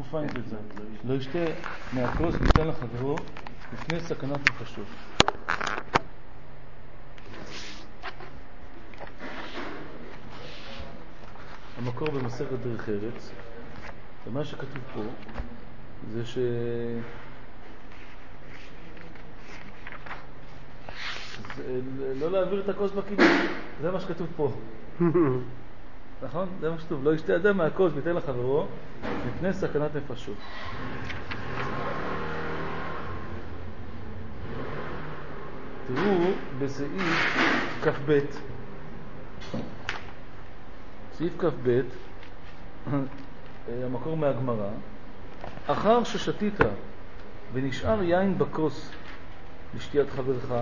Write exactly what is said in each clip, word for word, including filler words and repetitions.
קופיים בזה. לא ישתה מהכוס ניתן לחברו לפני סכנת נפשות. המקור במסכת דרך ארץ, ומה שכתוב פה זה ש... זה לא להעביר את הכוס בקידוש, זה מה שכתוב פה. נכון? זה מה שכתוב, לא ישתה אדם מהכוס ויתן לחברו מפני סכנת נפשות. תראו בסעיף כ"ב, סעיף כ"ב, המקור מהגמרא, אחר ששתית ונשאר יין בכוס לשתיית חברך,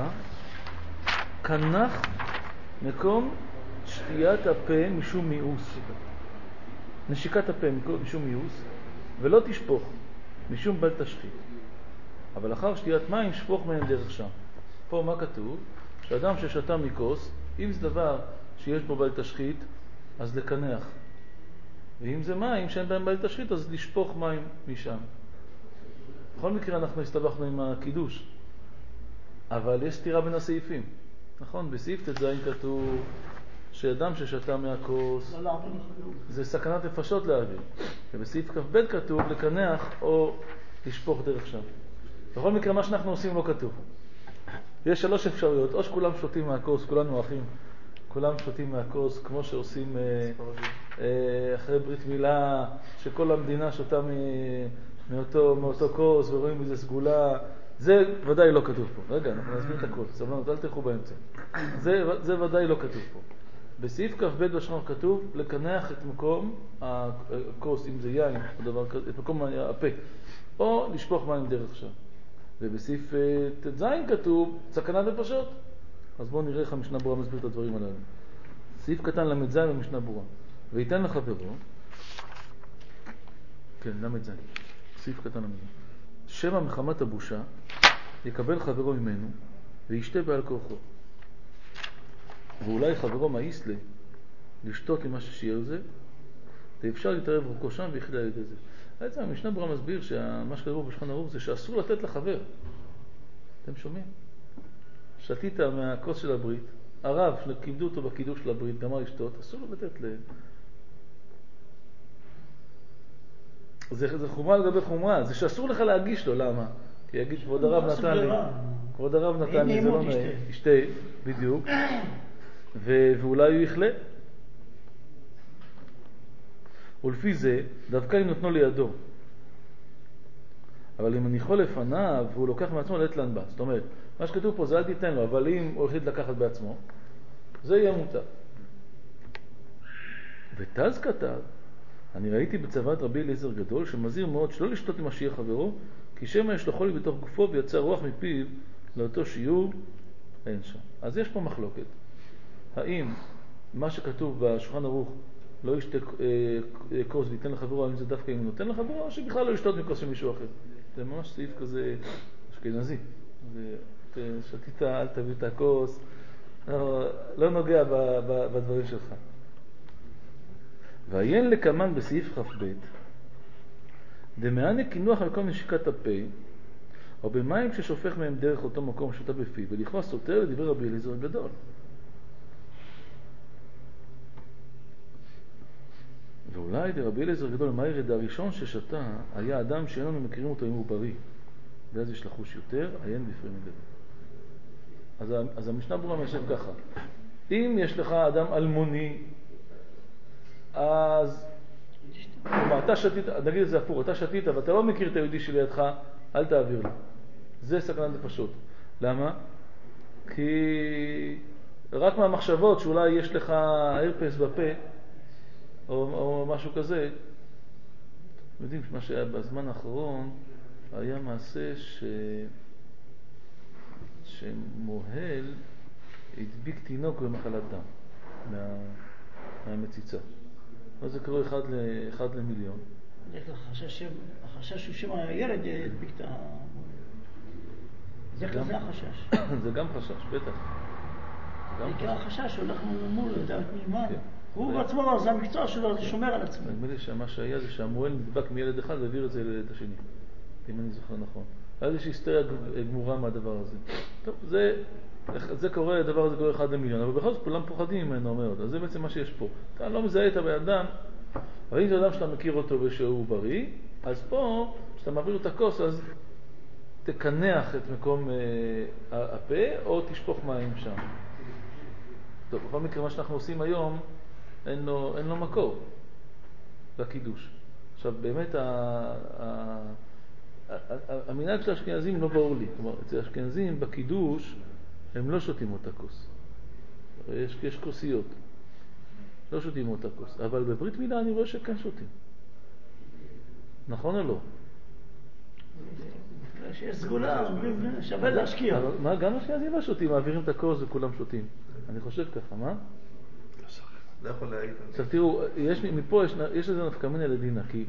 כנח מקום שתיית הפה משום מיאוס, נשיקת הפה משום מיאוס, ולא תשפוך משום בל תשחית, אבל אחר שתיית מים שפוך מהם דרך שם. פה מה כתוב? שאדם ששתה מכוס, אם זה דבר שיש בו בל תשחית, אז לקנח, ואם זה מים שאין בהם בל תשחית, אז לשפוך מים משם. בכל מקרה אנחנו הסתבכנו עם הקידוש, אבל יש סתירה בין הסעיפים. נכון, בסעיף ט"ז כתוב שאדם ששתה מהכוס זה סכנת נפשות להעביר, ובסעיף כ"ב כתוב לקנח או לשפוך דרך שם. בכל מקרה מה שאנחנו עושים לא כתוב. יש שלוש אפשרויות, או שכולם שותים מהכוס, כולנו אחים, כולם שותים מהכוס כמו שעושים אה, אה, אחרי ברית מילה, שכל המדינה שותה מאותו, מאותו כוס ורואים איזה סגולה. זה ודאי לא כתוב פה. רגע, אנחנו נסביר את הכל, סבלנות, אל תלכו באמצע. זה, זה ודאי לא כתוב פה. בסעיף כ"ב בשנור כתוב לקנח את מקום הכוס, אם זה יין או דבר כזה, את מקום הפה, או לשפוך מים דרך שם. ובסעיף ט"ז כתוב סכנת נפשות. אז בואו נראה איך המשנה ברורה מסביר את הדברים הללו. סעיף קטן למד ז' במשנה ברורה. ויתן לחברו, כן, למד ז', סעיף קטן למד ז', שמא מחמת הבושה יקבל חברו ממנו וישתה בעל כורחו. ואולי חברו מאיס לי לשתות למה ששיער זה, ואפשר להתערב רוקו שם ויחידה על ידי זה. בעצם המשנה ברורה מסביר שמה שכתוב בשולחן ערוך זה שאסור לתת לחבר. אתם שומעים? שתית מהכוס של הברית, הרב שכיבדו אותו בקידוש של הברית, גמר לשתות, אסור לו לתת ל... זה, זה חומרה לגבי חומרה, זה שאסור לך להגיש לו, למה? כי יגיד כבוד הרב נתן לי, כבוד הרב נתן לי, זה לא נעים, ישתה, בדיוק, ו- ואולי הוא יחלה. ולפי זה, דווקא אם נותנו לידו. אבל אם אני יכול לפניו, והוא לוקח מעצמו לעת לנבא. זאת אומרת, מה שכתוב פה זה אל תיתן לו, אבל אם הוא החליט לקחת בעצמו, זה יהיה מותר. ותז כתב, אני ראיתי בצוות רבי אליעזר גדול, שמזהיר מאוד שלא לשתות עם השיער חברו, כי שמא יש לו חולי בתוך גופו ויצא רוח מפיו לאותו שיעור, אין שם. אז יש פה מחלוקת. האם מה שכתוב בשולחן ערוך, לא ישתה כוס ויתן לחברו, האם זה דווקא אם הוא נותן לחברו, או שבכלל לא ישתות מכוס של מישהו אחר? זה ממש סעיף כזה אשכנזי. שתית, אל תביא את הכוס, לא, לא נוגע ב, ב, בדברים שלך. ועיין לקמן בסעיף כ"ב, דמענה קינוח על כל נשיקת הפה, או במים ששופך מהם דרך אותו מקום שותה בפיו, ולכאורה סותר לדברי רבי אליעזר גדול. ואולי דרבי אליעזר גדול, מה ירד הראשון ששתה היה אדם שאיננו מכירים אותו אם הוא בריא, ואז יש לחוש יותר, עיין בפרי מגדל. אז, אז המשנה ברורה מיישב ככה, אם יש לך אדם אלמוני, אז כלומר, אתה שתית, נגיד את זה הפוך, אתה שתית ואתה לא מכיר את היהודי שלידך, אל תעביר לו. זה סכנת נפשות. למה? כי רק מהמחשבות שאולי יש לך הרפס בפה או, או משהו כזה, יודעים שמה שהיה בזמן האחרון היה מעשה ש... שמוהל הדביק תינוק במחלת דם מה... מהמציצה. אז זה קורה אחד, ל... אחד למיליון. יש לך חשש, החשש הוא שמא הילד הדביק את ה... זה כזה החשש. זה גם חשש, בטח. בעיקר החשש הולך מול לדעת ממה. הוא בעצמו, זה המקצוע שלו, זה שומר על עצמו. נדמה לי שמה שהיה זה שהמואל נדבק מילד אחד והעביר את זה לילד השני, אם אני זוכר נכון. היה איזושהי היסטריה גמורה מהדבר הזה. טוב, זה, זה קורה, הדבר הזה קורה אחד למיליון, אבל בכל זאת כולם פוחדים ממנו מאוד. אז זה בעצם מה שיש פה. אתה לא מזהה את האדם, אבל אם זה אדם שאתה מכיר אותו ושהוא בריא, אז פה, כשאתה מעביר את הכוס, אז תקנח את מקום אה, הפה, או תשפוך מים שם. טוב, בכל מקרה, מה שאנחנו עושים היום, אין לו, אין לו מקור לקידוש. עכשיו, באמת, ה, ה, המנהג של האשכנזים לא ברור לי. כלומר, אצל האשכנזים בקידוש הם לא שותים אותה כוס. יש, יש כוסיות. לא שותים אותה כוס. אבל בברית מילה אני רואה שכן שותים. נכון או לא? שיש סגולה, אומרים, שווה להשקיע. אבל מה, גם האשכנזים לא שותים, מעבירים את הכוס וכולם שותים. אני חושב ככה, מה? לא יכול להעיד. עכשיו תראו, יש, מפה יש, יש איזה נפקא מינה לדינה, כי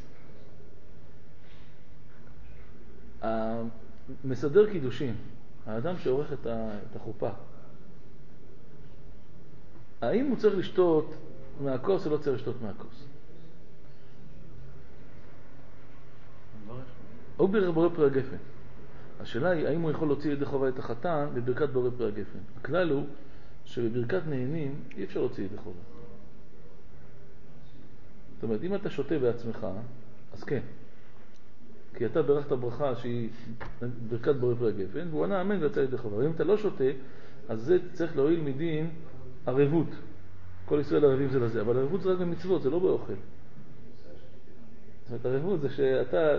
מסדר קידושים, האדם שעורך את, ה, את החופה, האם הוא צריך לשתות מהכוס או לא צריך לשתות מהכוס? או בורא פרי הגפן. השאלה היא, האם הוא יכול להוציא ידי חובה את החתן בברכת בורא פרי הגפן? הכלל הוא שבברכת נהנים אי אפשר להוציא ידי חובה. זאת אומרת, אם אתה שותה בעצמך, אז כן. כי אתה ברכת ברכה שהיא ברכת בורא פרי הגפן, והוא ענה אמן ויצא ידי חובה. ואם אתה לא שותה, אז זה צריך להועיל מדין ערבות. כל ישראל ערבים זה לזה, אבל ערבות זה רק במצוות, זה לא באוכל. זאת אומרת, ערבות זה שאתה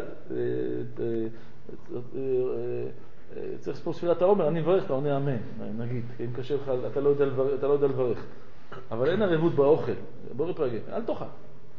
צריך לספור ספילת העומר, אני מברך, אתה עונה אמן, נגיד, אם קשה לך, אתה לא יודע לברך. אבל אין ערבות באוכל, בורא פרי הגפן, אל תאכל.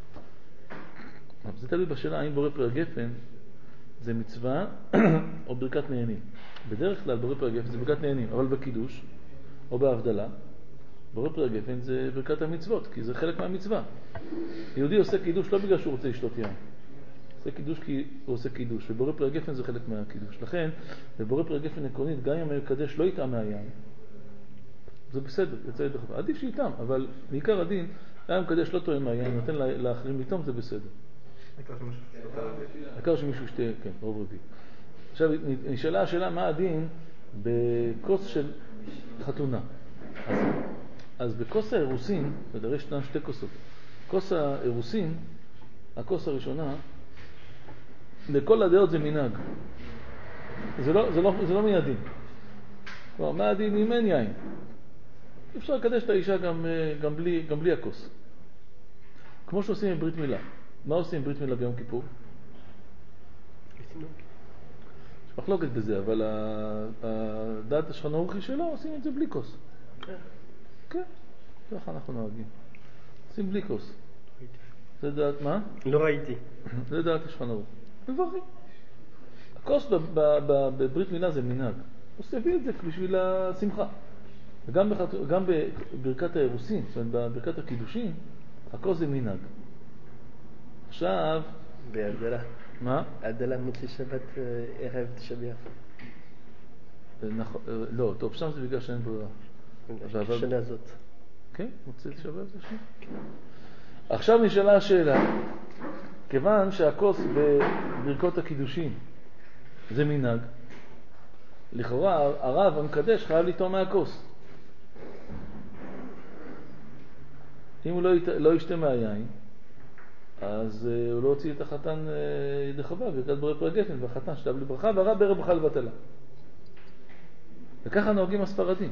זה תלוי בשאלה האם בורא פרי הגפן זה מצווה או ברכת נהנים. בדרך כלל בורא פרי הגפן זה ברכת נהנים, אבל בקידוש או בהבדלה, בורא פרי הגפן זה ברכת המצוות, כי זה חלק מהמצווה. יהודי עושה קידוש לא בגלל שהוא רוצה לשתות יין. עושה קידוש כי הוא עושה קידוש, ובורא פרי הגפן זה חלק מהקידוש. לכן, בבורא פרי הגפן עקרונית, גם אם המקדש לא יטעם מהיין, זה בסדר, יצא ידי חובה. עדיף שיטעם, אבל בעיקר הדין, אם המקדש לא טועם מהיין, נותן לאחרים לטעום, זה בסדר. העיקר שמישהו ישתה, כן, רוב רגיל. עכשיו, נשאלה השאלה מה הדין בכוס של חתונה. אז, אז בכוס האירוסין, יש כאן שתי כוסות. כוס האירוסין, הכוס הראשונה, לכל הדעות זה מנהג. זה לא, זה לא, זה לא מיידין. כלומר, מה הדין אם אין יין? אפשר לקדש את האישה גם, גם, בלי, גם בלי הכוס. כמו שעושים עם ברית מילה. מה עושים עם ברית מילה ביום כיפור? יש מחלוקת בזה, אבל הדעת השולחן ערוך היא שלא, עושים את זה בלי כוס. כן, ככה אנחנו נוהגים. עושים בלי כוס. זה דעת מה? לא ראיתי. זה דעת השולחן ערוך. מברכים. הכוס בברית מילה זה מנהג. עושים את זה בשביל השמחה. וגם גם בברכת האירוסין, זאת אומרת, בברכת הקידושין, הכוס זה מנהג. עכשיו... בהבדלה. מה? הבדלה מוציא שבת ערב תשעה באב. נכון, לא, טוב, שם זה בגלל שאין ברירה. השנה הזאת. כן, מוציא שבת זה שם. עכשיו נשאלה השאלה, כיוון שהכוס בברכות הקידושין זה מנהג, לכאורה הרב המקדש חייב לטעום מהכוס. אם הוא לא, ית... לא ישתה מהיין, אז uh, הוא לא הוציא את החתן uh, ידי חובה, ברכת בורא פרי הגפן, והחתן שתה בלי ברכה, והרב בערב ברכה לבטלה. וככה נוהגים הספרדים,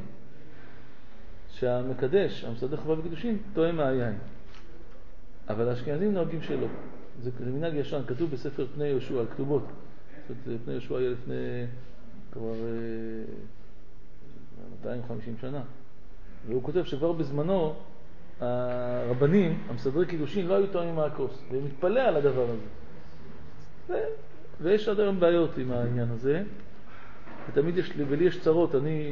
שהמקדש, המסדר חובה וקידושין, טועם מהיין. אבל האשכנזים נוהגים שלא. זה, זה מנהג ישן, כתוב בספר פני יהושע, על כתובות. פני יהושע היה לפני כבר uh, מאתיים וחמישים שנה. והוא כותב שכבר בזמנו, הרבנים, המסדרי קידושין, לא היו טועמים מהכוס, והם מתפלא על הדבר הזה. ו... ויש עד היום בעיות עם העניין הזה, ותמיד יש לי, ולי יש צרות, אני...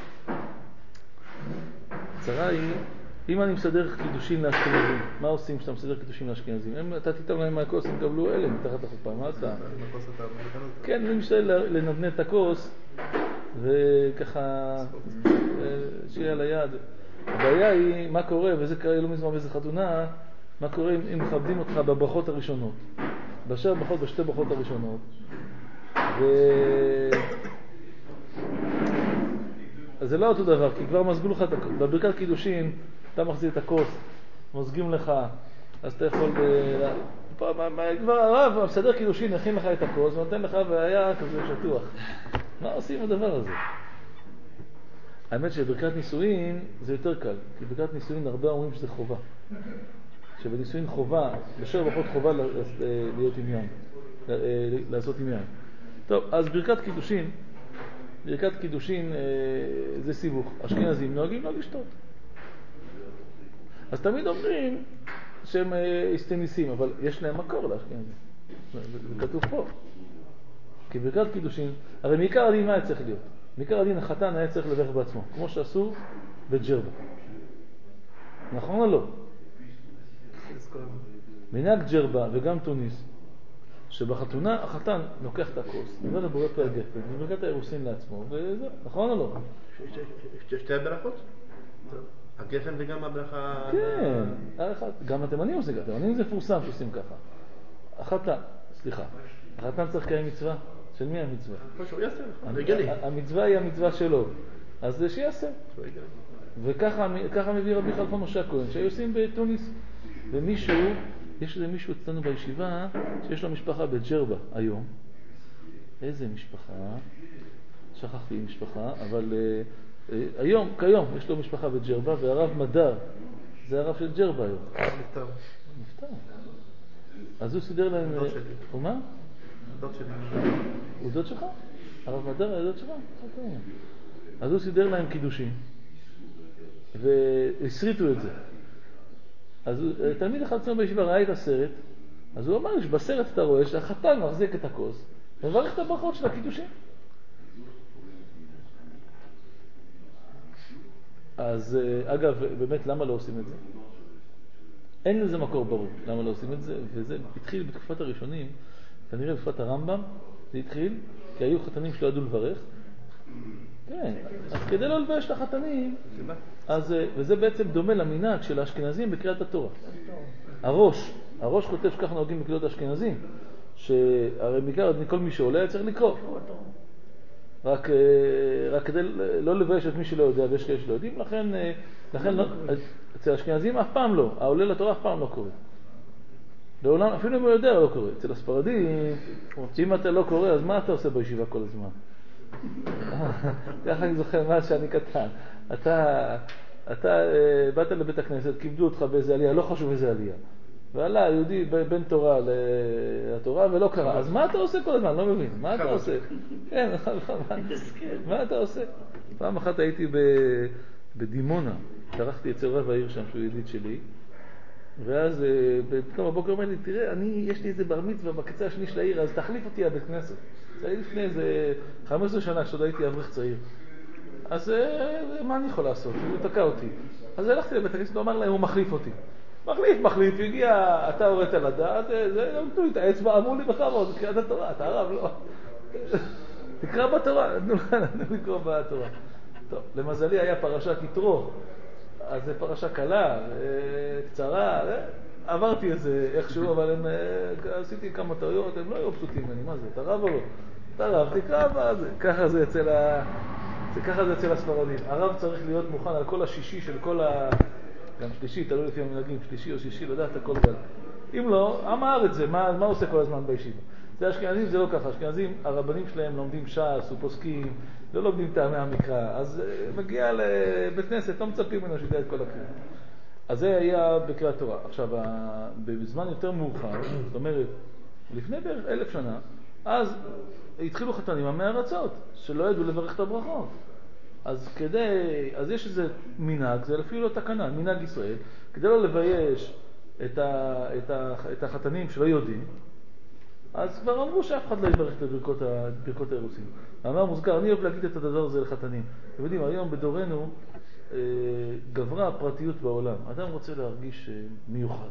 צרה היא, אם אני מסדר קידושין לאשכנזים, מה עושים כשאתה מסדר קידושין לאשכנזים? הם, אתה תיתן להם מהכוס, הם קבלו אלה מתחת החופה, מה אתה? כן, אני משתדל לנדנד את הכוס, וככה, שיהיה על היד. הבעיה היא מה קורה, וזה קרה לא מזמן באיזה חתונה, מה קורה אם, אם מכבדים אותך בברכות הראשונות. באשר ברכות, בשתי ברכות הראשונות. ו... אז זה לא אותו דבר, כי כבר מזגו לך, בברכת קידושין, אתה מחזיר את הכוס, מוזגים לך, אז אתה יכול... פה, מה, מה, כבר הרב, מסדר קידושין, הכין לך את הכוס, ונותן לך והיה כזה שטוח. מה עושים הדבר הזה? האמת שברכת נישואין זה יותר קל, כי ברכת נישואין הרבה אומרים שזה חובה. שבנישואין חובה, בשביל ברכות חובה להיות עם יין, לעשות עם יין. טוב, אז ברכת קידושין, ברכת קידושין זה סיבוך. אשכנזים נוהגים לא לשתות. אז תמיד אומרים שהם אסתניסים, אבל יש להם מקור לאשכנזים. זה כתוב פה. כי ברכת קידושין, הרי מעיקר הדין מה היה צריך להיות? מעיקר הדין החתן היה צריך לברך בעצמו, כמו שעשו בג'רבה. נכון או לא? מנהג ג'רבה וגם טוניס, שבחתונה החתן לוקח את הכוס, נראה לבורא פה הגפן, וברכת האירוסין לעצמו, וזה, נכון או לא? שתי הברכות? הגפן וגם הברכה... כן, גם התימנים עושים, התימנים זה פורסם שעושים ככה. החתן, סליחה, החתן צריך לקיים מצווה, של מי המצווה? שהוא יעשה, רגלי. המצווה היא המצווה שלו, אז זה שיעשה. וככה מביא רבי חלפון משה הכהן, שהיו עושים בטוניס, ומישהו, יש איזה מישהו אצלנו בישיבה, שיש לו משפחה בג'רבה היום. איזה משפחה? שכחתי משפחה, אבל uh, uh, היום, כיום, יש לו משפחה בג'רבה, והרב מדר, זה הרב של ג'רבה היום. נפטר. נפטר. אז הוא סידר להם... דוד שלי. הוא מה? דוד שלי. הוא דוד שלך? הרב מדר היה דוד שלך? אז הוא סידר להם קידושים, והסריטו את זה. אז תלמיד אחד אצלנו בישיבה ראה את הסרט, אז הוא אמר שבסרט אתה רואה שהחתן מחזיק את הכוס ומברך את הברכות של הקידושים. אז אגב, באמת למה לא עושים את זה? אין לזה מקור ברור למה לא עושים את זה, וזה התחיל בתקופת הראשונים, כנראה בתקופת הרמב"ם זה התחיל, כי היו חתנים שלא ידעו לברך. כן, אז כדי לא לבש את החתנים, אז, וזה בעצם דומה למנהג של האשכנזים בקריאת התורה. הראש, הראש כותב שכך נוהגים בקריאות האשכנזים, שהרי בעיקר כל מי שעולה צריך לקרוא. רק, רק כדי לא לבש את מי שלא יודע, ויש כאלה שלא יודעים, לכן, לכן לא, אצל האשכנזים אף פעם לא, העולה לתורה אף פעם לא קורא. לעולם, אפילו אם הוא יודע לא קורא. אצל הספרדים, אם אתה לא קורא, אז מה אתה עושה בישיבה כל הזמן? ככה אני זוכר מה שאני קטן. אתה, אתה באת לבית הכנסת, כיבדו אותך באיזה עלייה, לא חשוב איזה עלייה. ועלה יהודי בין תורה לתורה ולא קרא. אז מה אתה עושה כל הזמן? לא מבין. מה אתה עושה? כן, מה אתה עושה? פעם אחת הייתי בדימונה, תרחתי אצל רב העיר שם, שהוא ידיד שלי, ואז פתאום בבוקר אומר לי, תראה, אני, יש לי איזה בר מצווה בקצה השני של העיר, אז תחליף אותי הבית כנסת. זה היה לפני איזה חמש עשרה שנה, כשעוד הייתי אברך צעיר. אז מה אני יכול לעשות? הוא תקע אותי. אז הלכתי לבית הכנסת, הוא אמר להם, הוא מחליף אותי. מחליף, מחליף, הגיע, אתה הורית לדעת, זה, נתנו לי את האצבע, אמרו לי בכבוד, זה קריאת התורה, אתה הרב, לא. תקרא בתורה, נתנו לי לקרוא בתורה. טוב, למזלי היה פרשת יתרו, אז זה פרשה קלה, קצרה, עברתי את זה איכשהו, אבל הם, עשיתי כמה טעויות, הם לא היו פשוטים ממני, מה זה, אתה רב או לא? אתה רב, תקרא מה זה, ככה זה אצל ה... זה ככה זה אצל הספרדים. הרב צריך להיות מוכן על כל השישי של כל ה... גם שלישי, תלוי לפי המנהגים, שלישי או שישי, לדעת הכל גל. אם לא, אמר את זה, מה, מה עושה כל הזמן בישיבה? זה אשכנזים, זה לא ככה. אשכנזים, הרבנים שלהם לומדים ש"ס ופוסקים, לא לומדים טעמי המקרא. אז מגיע לבית כנסת, לא מצפים ממנו שידע את כל הקריאה. אז זה היה בקריאת תורה. עכשיו, בזמן יותר מאוחר, זאת אומרת, לפני בערך אלף שנה, אז התחילו חתנים המארצות, שלא ידעו לברך את הברכות. אז כדי, אז יש איזה מנהג, זה אפילו לא תקנה, מנהג ישראל, כדי לא לבייש את, ה, את, ה, את החתנים שלא יודעים, אז כבר אמרו שאף אחד לא יברך את ברכות, ברכות האירוסין. אמר מוזכר, אני אוהב להגיד את הדבר הזה לחתנים. אתם יודעים, היום בדורנו גברה הפרטיות בעולם. אדם רוצה להרגיש מיוחד.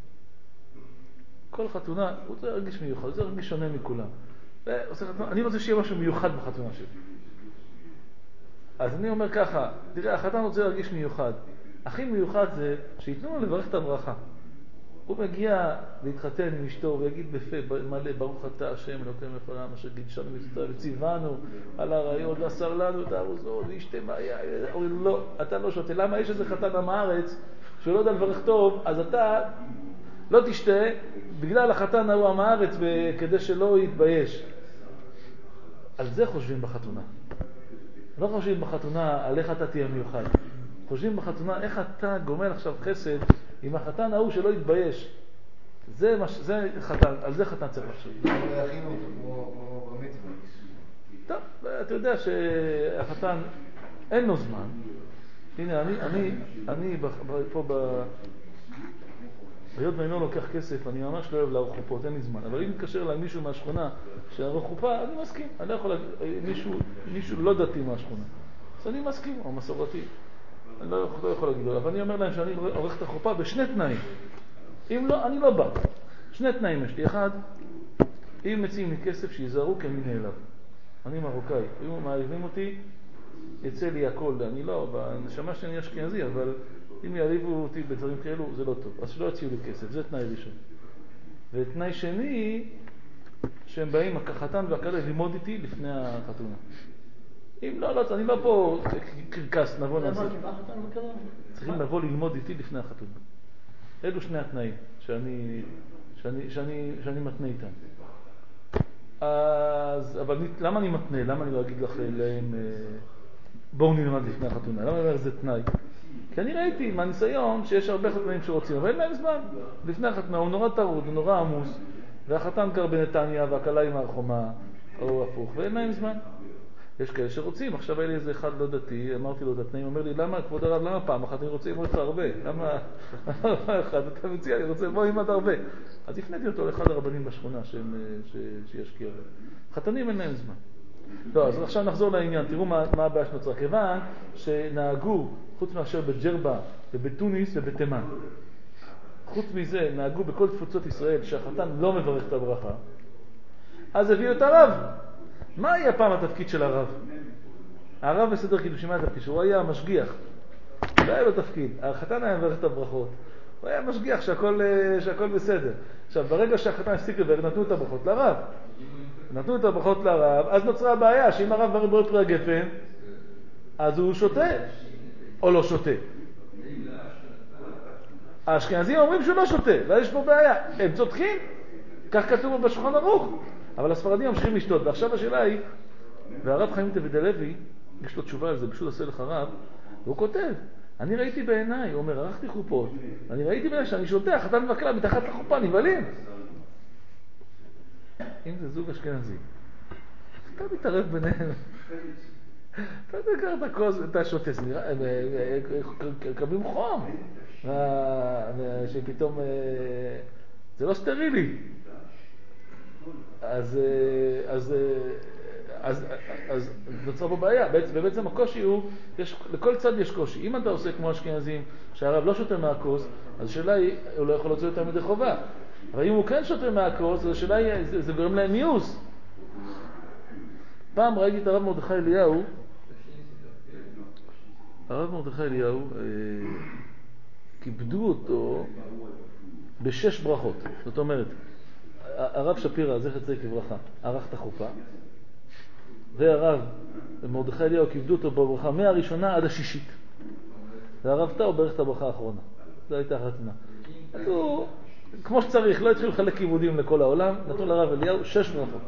כל חתונה, הוא רוצה להרגיש מיוחד, הוא רוצה להרגיש שונה מכולם. אני רוצה שיהיה משהו מיוחד בחתונה שלי. אז אני אומר ככה, תראה, החתן רוצה להרגיש מיוחד. הכי מיוחד זה שיתנו לו לברך את הברכה. הוא מגיע להתחתן עם אשתו ויגיד בפה מלא, ברוך אתה השם אלוקינו מלך העולם אשר קידשנו מצוותיו וציוונו על העריות ואסר לנו את הארוזות וישתה מים. אומרים לו, לא, אתה לא שותה. למה? יש איזה חתן עם הארץ שהוא לא יודע לברך טוב, אז אתה לא תשתה בגלל החתן ההוא עם הארץ כדי שלא יתבייש. על זה חושבים בחתונה. לא חושבים בחתונה על איך אתה תהיה מיוחד. חושבים בחתונה איך אתה גומל עכשיו חסד עם החתן ההוא שלא יתבייש. זה, מש... זה חתן, על זה חתן צריך לחשוב. לא יכינו אותו כמו במצווה. טוב, אתה יודע שהחתן אין לו זמן. הנה, אני, אני, אני פה ב... היות ואני לא לוקח כסף, אני ממש לא אוהב לערוך חופות, אין לי זמן. אבל אם מתקשר אליי מישהו מהשכונה שערוך חופה, אני מסכים. אני לא יכול להגיד, מישהו, מישהו לא דתי מהשכונה. אז אני מסכים, או מסורתי. אני לא, לא יכול להגיד לו, אבל אני אומר להם שאני עורך את החופה בשני תנאים. אם לא, אני לא בא. שני תנאים יש לי. אחד, אם מציעים לי כסף שיזהרו כי אני נעלב. אני מרוקאי. אם מעליבים אותי, יצא לי הכל. אני לא, בנשמה שאני אשכנזי, אבל אם יעליבו אותי בדברים כאלו, זה לא טוב. אז שלא יציעו לי כסף. זה תנאי ראשון. ותנאי שני, שהם באים, החתן והכלה, ללמוד איתי לפני החתונה. אם לא, לא, אני בא פה קרקס, נבוא נעשה. צריכים לבוא ללמוד איתי לפני החתונה. אלו שני התנאים שאני, שאני, שאני, שאני מתנה איתם. אז, אבל למה אני מתנה? למה אני לא אגיד לכם להם, בואו נלמד לפני החתונה? למה אני אומר זה תנאי? כי אני ראיתי מהניסיון שיש הרבה חתנים שרוצים, אבל אין להם זמן. לפני החתונה הוא נורא טרוד, הוא נורא עמוס, והחתן גר בנתניה והכלה עם הר חומה, או הפוך, ואין להם זמן. יש כאלה שרוצים, עכשיו היה לי איזה אחד לא דתי, אמרתי לו את התנאים, אומר לי, למה, כבוד הרב, למה פעם אחת אני רוצה ללמוד אותך הרבה? למה אחד, אתה מציע, אני רוצה לבוא ללמוד הרבה. אז הפניתי אותו לאחד הרבנים בשכונה שישקיע. חתנים אין להם זמן. לא, אז עכשיו נחזור לעניין, תראו מה, מה הבעיה שנוצרה. כיוון שנהגו, חוץ מאשר בג'רבה ובטוניס ובתימן, חוץ מזה נהגו בכל תפוצות ישראל שהחתן לא מברך את הברכה, אז הביאו את הרב. מה היה פעם התפקיד של הרב? הרב בסדר קידושים היה התפקיד, שהוא היה משגיח. לא היה לו תפקיד. החתן היה מברך את הברכות. הוא היה משגיח שהכל, שהכל בסדר. עכשיו, ברגע שהחתן הפסיק לברך, נתנו את הברכות לרב. נתנו את הברכות לרב, אז נוצרה הבעיה שאם הרב מברך בורא פרי הגפן, אז הוא שותה או לא שותה. האשכנזים אומרים שהוא לא שותה, ואז יש פה בעיה. הם צודקים, כך כתוב בשולחן ערוך. אבל הספרדים ממשיכים לשתות, ועכשיו השאלה היא, והרב חיים דוד הלוי, יש לו תשובה על זה, פשוט עושה לך רב, והוא כותב, אני ראיתי בעיניי, הוא אומר, ערכתי חופות, אני ראיתי בעיניי שאני שותה, החתן והכלה מתחת לחופה, נבלים. אם זה זוג אשכנזי, אתה מתערב ביניהם. אתה תקר את הכוס, אתה שותה, זה נראה, הם קבלים חום, שפתאום, זה לא סטרילי. אז, אז, אז, אז נוצרה פה בעיה. בעצם הקושי הוא, יש, לכל צד יש קושי. אם אתה עושה כמו אשכנזים, שהרב לא שותה מהכוס, אז השאלה היא, הוא לא יכול להוציא אותם מדי חובה. אבל אם הוא כן שותה מהכוס, אז השאלה היא, זה, זה גורם להם מיוס. פעם ראיתי את הרב מרדכי אליהו, הרב מרדכי אליהו, אה, כיבדו אותו בשש ברכות. זאת אומרת, הרב שפירא, זכר צדיק לברכה, ערך את החופה, והרב מרדכי אליהו כיבדו אותו בברכה מהראשונה עד השישית. והרב טאו ברך את הברכה האחרונה. זו הייתה החתונה. נתנו, כמו שצריך, לא התחילו לחלק כיבודים לכל העולם, נתנו לרב אליהו שש ברכות.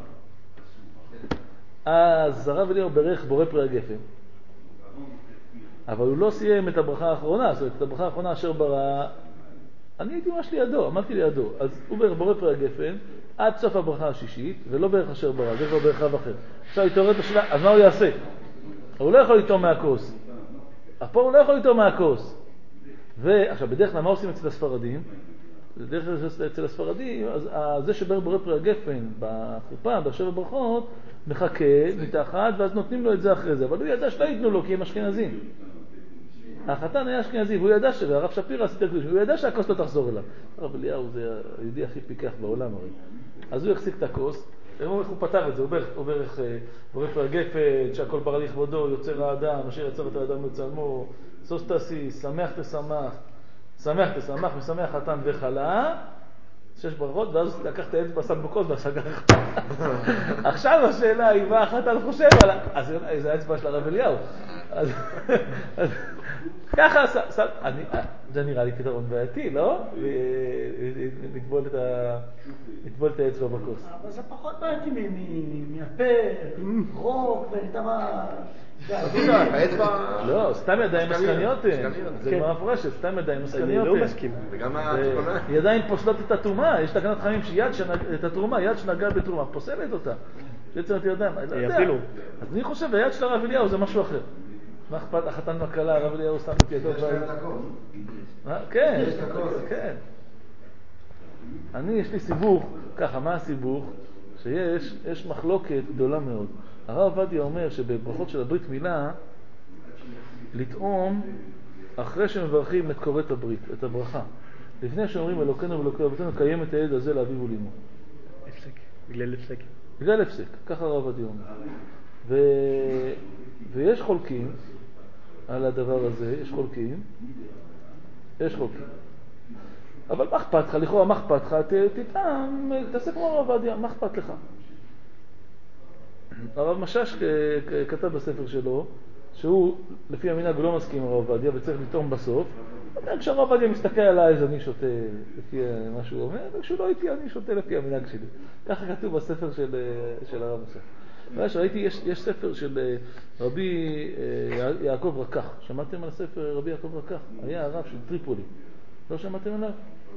אז הרב אליהו ברך בורא פרי הגפן, אבל הוא לא סיים את הברכה האחרונה, זאת אומרת, את הברכה האחרונה אשר ברא, אני הייתי ממש לידו, עמדתי לידו, אז הוא ברך בורא פרי הגפן עד סוף הברכה השישית, ולא ברך אשר ברא, זה כבר ברך רב אחר. עכשיו התעוררת השאלה, אז מה הוא יעשה? הוא לא יכול לטעום מהכוס. פה הוא לא יכול לטעום מהכוס. ועכשיו, בדרך כלל מה עושים אצל הספרדים? בדרך כלל אצל הספרדים, אז זה שברך בורא פרי הגפן בחופה, בשבע ברכות, מחכה מתחת, ואז נותנים לו את זה אחרי זה. אבל הוא ידע שלא ייתנו לו, כי הם אשכנזים. החתן היה אשכנזי, והוא ידע ש... והרב שפירא עשית הקדוש, והוא ידע שהכוס לא תחזור אליו. הרב אליהו זה היהודי הכי פיקח בעולם הרי. אז הוא יחזיק את הכוס, הוא פתר את זה, הוא ברך בורא פרי הגפן, שהכל ברא לכבודו, יוצר האדם, אשר יצר את האדם בצלמו, סוס תעשי, שמח תשמח, שמח תשמח, משמח חתן וחלה, שש ברכות, ואז לקח את האצבע, שם בקוד והסגר. עכשיו השאלה היא, מה החתן חושב עליו? אז זה האצבע של הרב אליהו. אז ככה, זה נראה לי פתרון בעייתי, לא? לטבול את האצבע בכוס. אבל זה פחות בעייתי מהפה, רוק ודבר... לא, סתם ידיים מסקניות, זה כבר מפורשת, סתם ידיים מסקניות. אני לא מסכים. וגם התיקונה. ידיים פוסלות את התרומה, יש תקנת חמים שיד, את התרומה, יד שנגעה בתרומה, פוסלת אותה. בעצם את ידיים, אני לא יודע. אז אני חושב, היד של הרב אליהו זה משהו אחר. מה אכפת, החתן והכלה, הרב אליהו שם את ידו. יש להם את הכל. כן, יש את הכל. כן. אני, יש לי סיבוך, ככה, מה הסיבוך? שיש, יש מחלוקת גדולה מאוד. הרב עובדיה אומר שבברכות של הברית מילה, לטעום אחרי שמברכים את קוראת הברית, את הברכה. לפני שאומרים אלוקינו ואלוקי אבותינו, קיים את הילד הזה לאביו ולאמו. הפסק, בגלל הפסק. בגלל הפסק, ככה הרב עובדיה אומר. ו... ויש חולקים על הדבר הזה, יש חולקים, יש חולקים. אבל מה אכפת לך? לכאורה מה אכפת לך? תטעם, תעשה כמו הרב עובדיה, מה אכפת לך? הרב משש כתב בספר שלו, שהוא לפי המנהג הוא לא מסכים עם הרב עובדיה וצריך לטעום בסוף. כשהרב עובדיה מסתכל עליי אז אני שותה לפי מה שהוא אומר, וכשהוא לא איתי אני שותה לפי המנהג שלי. ככה כתוב בספר של, של הרב משש. ויש, ראיתי, יש, יש ספר של רבי יעקב רקח. שמעתם על ספר רבי יעקב רקח? היה הרב של טריפולי. לא שמעתם עליו?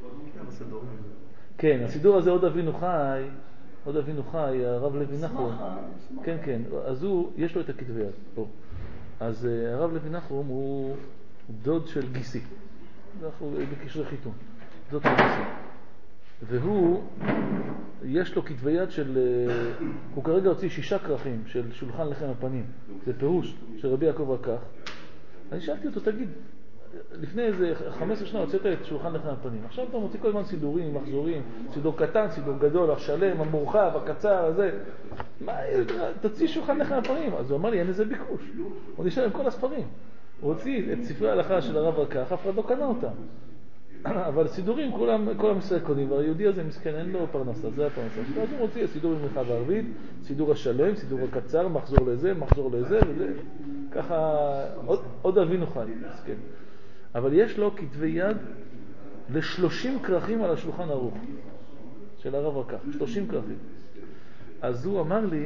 כן, הסידור הזה עוד אבינו חי, עוד אבינו חי, הרב לוי נחום. כן, כן, אז הוא, יש לו את הכתבי יד פה. אז הרב לוי נחום הוא דוד של גיסי. אנחנו בקשרי חיתון. דוד של גיסי. והוא, יש לו כתבי יד של, הוא כרגע הוציא שישה כרכים של שולחן לחם הפנים. זה פירוש של רבי יעקב רקח. אני שאלתי אותו, תגיד, לפני איזה חמש עשרה שנה הוצאת את שולחן לחם הפנים. עכשיו אתה מוציא כל הזמן סידורים, מחזורים, סידור קטן, סידור גדול, השלם, המורחב, הקצר, הזה. מה, תוציא שולחן לחם הפנים. אז הוא אמר לי, אין איזה ביקוש. הוא נשאר עם כל הספרים. הוא הוציא את ספרי ההלכה של הרב רקח, אף אחד לא קנה אותם. אבל סידורים, כולם, כל המסער קונים, והיהודי הזה מסכן, אין לו פרנסה, זה הפרנסה. אז הוא מוציא סידור במלכה וערבית, סידור השלם, סידור הקצר, מחזור לזה, מחזור לזה, וזה. ככה, עוד, עוד אבינו חי, מסכן. אבל יש לו כתבי יד לשלושים כרכים על השולחן ערוך של הרב רקח, שלושים כרכים. אז הוא אמר לי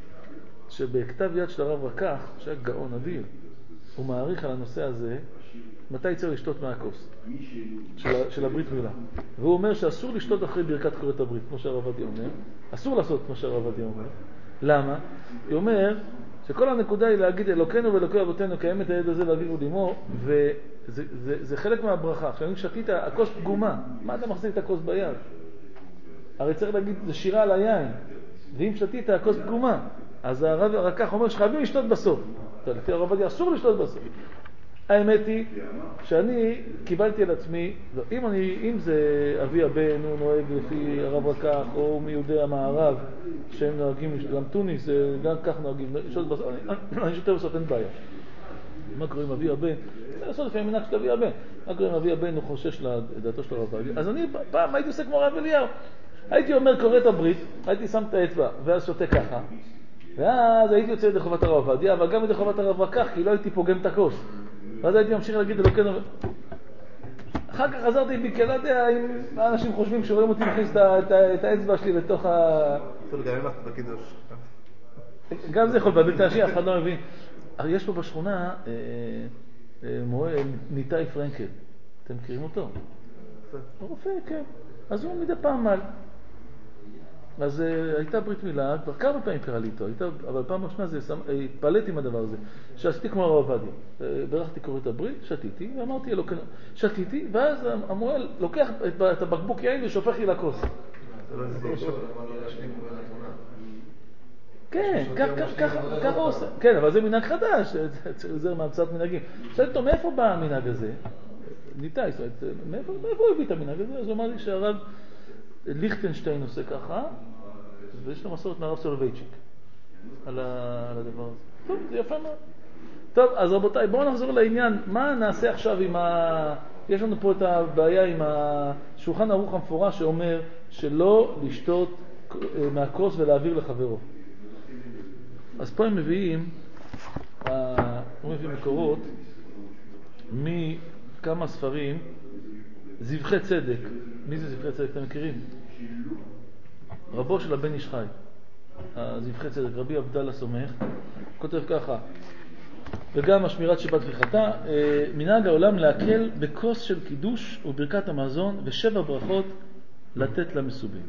שבכתב יד של הרב רקח, שהיה גאון אדיר, הוא מעריך על הנושא הזה, מתי צריך לשתות מהכוס של, של הברית מילה. והוא אומר שאסור לשתות אחרי ברכת קוראת הברית, כמו שהרב עובדיה אומר. אסור לעשות כמו שהרב עובדיה אומר. למה? הוא אומר שכל הנקודה היא להגיד אלוקינו ואלוקי אבותינו קיים את הילד הזה לאביו ולאמו, וזה זה, זה חלק מהברכה. עכשיו אם שתית, הכוס פגומה, מה אתה מחזיק את הכוס ביד? הרי צריך להגיד, זה שירה על היין, ואם שתית, הכוס פגומה. אז הרב רקח אומר שחייבים לשתות בסוף. לפי הרב עובדיה אסור לשתות בסוף. האמת היא שאני קיבלתי על עצמי, אם, אני, אם זה אבי הבן, הוא נוהג לפי הרב רקח, או מיהודי המערב, שהם נוהגים, גם טוניס, גם כך נוהגים, אני שותה בסוף, אין בעיה. מה קוראים אבי הבן? זה לעשות לפי המנהג של אבי הבן. מה קוראים אבי הבן? הוא חושש לדעתו של הרב עובדיה. אז אני פעם הייתי עושה כמו הרב אליהו. הייתי אומר קורא את הברית, הייתי שם את האצבע, ואז שותה ככה. ואז הייתי יוצא ידי חובת הרב עובדיה, אבל גם ידי חובת הרב רקח, כי לא הייתי פוגם את הכוס. ואז הייתי ממשיך להגיד אלוקינו. אחר כך חזרתי בי, כי לא יודע אם האנשים חושבים שרואים אותי מכניס את האצבע שלי לתוך ה... גם אם את בקידוש. גם זה יכול, בבלתי השני, אף אחד לא מבין. יש פה בשכונה מורה ניתאי פרנקל. אתם מכירים אותו? רופא, כן. אז הוא מדי פעם מעל. אז הייתה ברית מילה, כבר כמה פעמים קרה לי איתו, אבל פעם ראשונה התפלאתי עם הדבר הזה, שעשיתי כמו הרב עובדיה, ברכתי קוראת הברית, שתיתי, ואמרתי לו, שתיתי, ואז המוהל לוקח את הבקבוק יין ושופך לי לכוס. כן, ככה הוא עושה. כן, אבל זה מנהג חדש, זה מהמצאת מנהגים. שאלתי אותו, מאיפה בא המנהג הזה? ניתאי, מאיפה הוא הביא את המנהג הזה? אז הוא אמר לי שהרב ליכטנשטיין עושה ככה, ויש לו מסורת מהרב סולובייצ'יק על הדבר הזה. טוב, זה יפה מאוד. טוב, אז רבותיי, בואו נחזור לעניין. מה נעשה עכשיו עם ה... יש לנו פה את הבעיה עם השולחן ערוך המפורש שאומר שלא לשתות מהכוס ולהעביר לחברו. אז פה הם מביאים, הם מביאים מקורות מכמה ספרים, זבחי צדק. מי זה זבחי צדק? אתם מכירים? רבו של הבן איש חי, זבחי צדק, רבי עבדאללה סומך, כותב ככה: וגם השמירת שבת וחטא, מנהג העולם להקל בכוס של קידוש וברכת המזון ושבע ברכות לתת למסובים.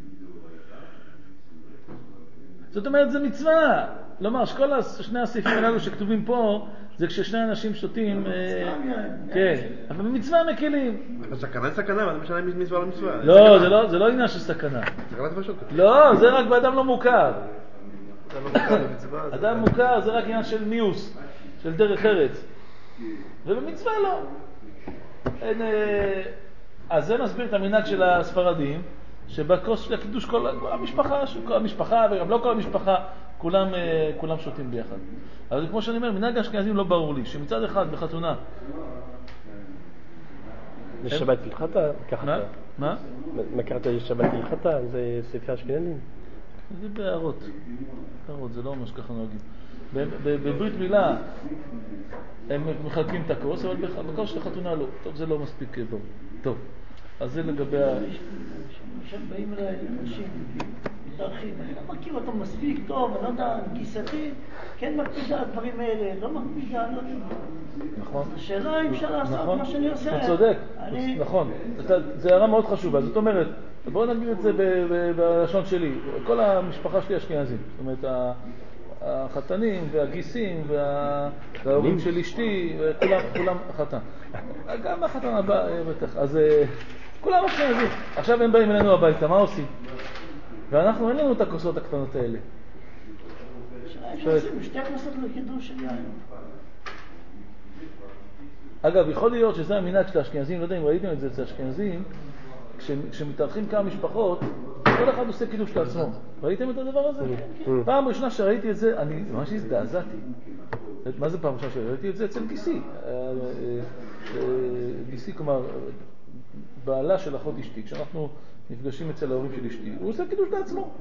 זאת אומרת, זה מצווה. לומר, שכל שני הסעיפים הללו שכתובים פה, זה כששני אנשים שותים, כן, אבל במצווה מקלים. הסכנה סכנה, מה זה משנה מצווה לא מצווה? לא, זה לא עניין של סכנה. סכנת פשוט. לא, זה רק באדם לא מוכר. אדם לא מוכר במצווה. אדם מוכר זה רק עניין של מיוס, של דרך ארץ. ובמצווה לא. אז זה מסביר את המנהג של הספרדים, שבכוס של הקידוש כל המשפחה, כל המשפחה וגם לא כל המשפחה, כולם, כולם שותים ביחד. אבל כמו שאני אומר, מנהג האשכנזים לא ברור לי, שמצד אחד בחתונה... זה שבת הלכתה? מה? מה? מה קראת לשבת הלכתה? זה ספר אשכנזים? זה בהערות. בהערות, זה לא ממש ככה נוהגים. בברית מילה הם מחלקים את הכוס, אבל בכוס של החתונה לא. טוב, זה לא מספיק ברור. טוב, אז זה לגבי ה... עכשיו באים אליי אנשים, מתארחים, אני לא מכיר אותם מספיק טוב, אני לא יודע, גיסתי, כן מקפידה על הדברים האלה, לא מקפידה, לא יודע. נכון. השאלה אם אפשר לעשות מה שאני עושה. הוא צודק, נכון. זה הערה מאוד חשובה. זאת אומרת, בואו נגיד את זה בלשון שלי. כל המשפחה שלי אשכנזים. זאת אומרת, החתנים והגיסים וההורים של אשתי, כולם חתן. גם החתן הבא, בטח. אז כולם אשכנזים. עכשיו הם באים אלינו הביתה, מה עושים? ואנחנו אין לנו את הכוסות הקטנות האלה. אפשר עושים שתי כוסות לקידוש של יין. אגב, יכול להיות שזה המנהג של האשכנזים, לא יודע אם ראיתם את זה אצל האשכנזים, כשמתארחים כמה משפחות, כל אחד עושה קידוש לעצמו. ראיתם את הדבר הזה? פעם ראשונה שראיתי את זה, אני ממש הזדעזעתי. מה זה פעם ראשונה שראיתי את זה? אצל גיסי. גיסי, כלומר, בעלה של אחות אשתי, כשאנחנו נפגשים אצל ההורים של אשתי, הוא עושה קידוש לעצמו.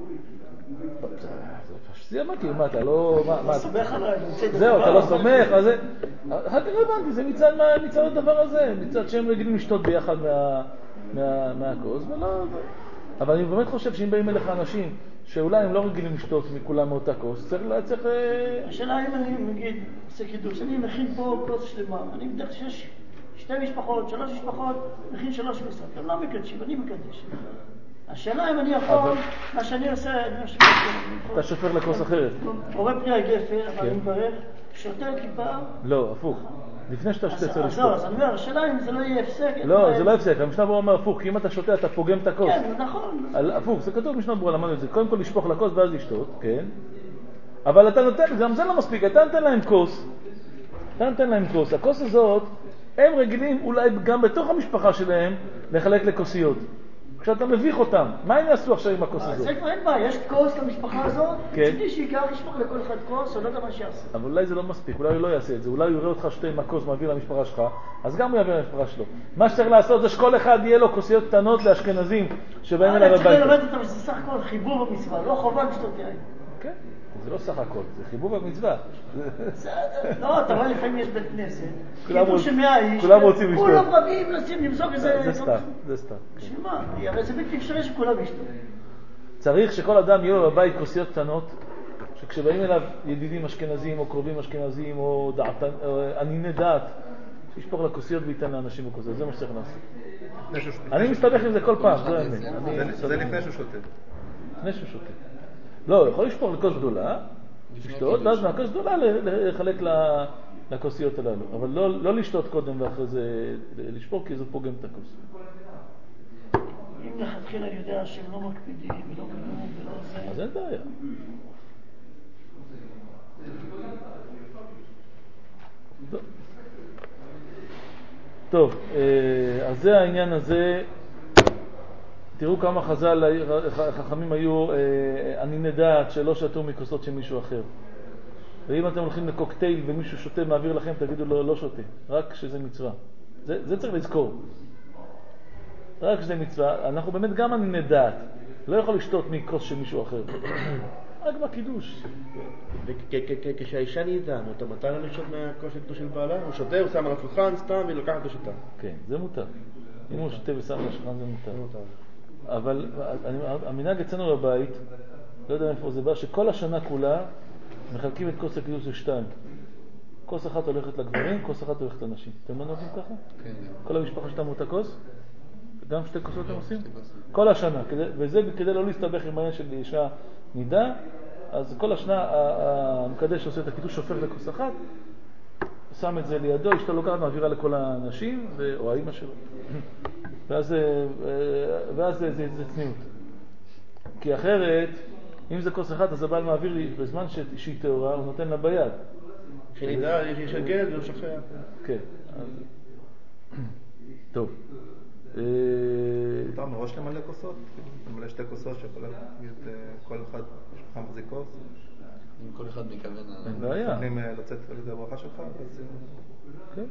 זה אמרתי, מה אתה לא... אתה סומך עליי, זהו, אתה לא סומך, אז זה... אחר כך הבנתי, זה מצד הדבר הזה, מצד שהם רגילים לשתות ביחד מהכוס, ולא... אבל אני באמת חושב שאם באים אליך אנשים שאולי הם לא רגילים לשתות מכולם מאותה כוס, צריך... השאלה אם אני מגיד, עושה קידוש, אני מכין פה כוס שלמה, אני בדרך שיש שתי משפחות, שלוש משפחות, מכין שלוש משרות, הם לא מקדשים, אני מקדש. השאלה אם אני יכול, מה שאני עושה, אני משפט, אתה שופר לכוס אחרת. קורא פני הגפר, אבל אני מברך, שותה כיפה. לא, הפוך. לפני שאתה שותה צריך לשפוך. אז אני אומר, השאלה אם זה לא יהיה הפסק. לא, זה לא הפסק. המשנה ברורה אומר הפוך, כי אם אתה שותה אתה פוגם את הכוס. כן, נכון. הפוך, זה כתוב במשנה ברורה, למדנו את זה. קודם כל לשפוך לכוס ואז לשתות, כן. אבל אתה נותן, גם זה לא מספיק, אתה נותן להם כוס. אתה נותן להם כוס. הכוס הזאת, הם רגילים אולי גם בתוך המשפחה שלהם לחלק לכוסיות. כשאתה מביך אותם, מה הם יעשו עכשיו עם הכוס הזאת? זה כבר אין בעיה, יש כוס למשפחה הזאת, כן. מי שיקח ישפוך לכל אחד כוס, או לא יודע מה שיעשה. אבל אולי זה לא מספיק, אולי הוא לא יעשה את זה, אולי הוא יראה אותך שתי עם הכוס מעביר למשפחה שלך, אז גם הוא יעביר למשפחה שלו. מה שצריך לעשות זה שכל אחד יהיה לו כוסיות קטנות לאשכנזים שבאים אליו הביתה. צריך ללמד אותם שזה סך הכל חיבור במצווה, לא חובה לשתות יין. כן, זה לא סך הכל, זה חיבור במצווה. לא, אתה רואה לפעמים יש בית כנסת, כולם חיבור של מאה איש, כולם רוצים לשתות. כולם רבים לשים, למזוג איזה... זה סתם, זה סתם. בשביל מה? הרי זה בלתי אפשרי שכולם ישתו. צריך שכל אדם יהיה לו בבית כוסיות קטנות, שכשבאים אליו ידידים אשכנזים או קרובים אשכנזים או ענייני דעת, שישפוך לכוסיות וייתן לאנשים בכוסיות, זה מה שצריך לעשות. אני מסתבך עם זה כל פעם, זה האמת. זה לפני שהוא שותה. לפני שהוא שותה. לא, יכול לשפוך לכוס גדולה, לשתות, ואז מהכוס גדולה לחלק לכוסיות הללו. אבל לא לשתות קודם ואחרי זה לשפוך, כי זה פוגם את הכוס. אם לכתחילה אני יודע שהם לא מקפידים ולא כלום ולא זה... אז אין בעיה. טוב, אז זה העניין הזה. תראו כמה חז"ל, חכמים היו ענייני דעת שלא שתו מכוסות של מישהו אחר. ואם אתם הולכים לקוקטייל ומישהו שותה מעביר לכם, תגידו לו לא שותה, רק שזה מצווה. זה, זה צריך לזכור. רק שזה מצווה, אנחנו באמת גם אני נדעת. לא יכול לשתות מכוס של מישהו אחר. רק בקידוש. וכשהאישה נהייתה, אתה מותר לה לשתות מהכוס של קידוש של בעלה? הוא שותה, הוא שם על השולחן סתם והיא לוקחת ושותה. כן, זה מותר. אם הוא שותה ושם על השולחן זה מותר. אבל המנהג אצלנו בבית, לא יודע איפה זה בא, שכל השנה כולה מחלקים את כוס הקידוש לשתיים. כוס אחת הולכת לגברים, כוס אחת הולכת לנשים. אתם לא נוהגים ככה? כן. כל המשפחה שתמו את הכוס? גם שתי כוסות אתם עושים? כל השנה, וזה כדי לא להסתבך עם העניין של אישה נידה, אז כל השנה המקדש עושה את הקידוש, שופך לכוס אחת, שם את זה לידו, אשתו לוקחת, מעבירה לכל האנשים, או האמא שלו. ואז, ואז זה, זה, זה צניעות. כי אחרת, אם זה כוס אחת, אז הבעל מעביר לי, בזמן שהיא תאורה, הוא נותן לה ביד. שנדע, יש הגל, זה שפך. כן. טוב. אתה מראש למלא כוסות? למלא שתי כוסות שיכולה להגיד כל אחד שולחן מחזיק כוס? אם כל אחד מכוון... אין בעיה. יכולים לצאת על ידי הברכה שלך, אז... כן.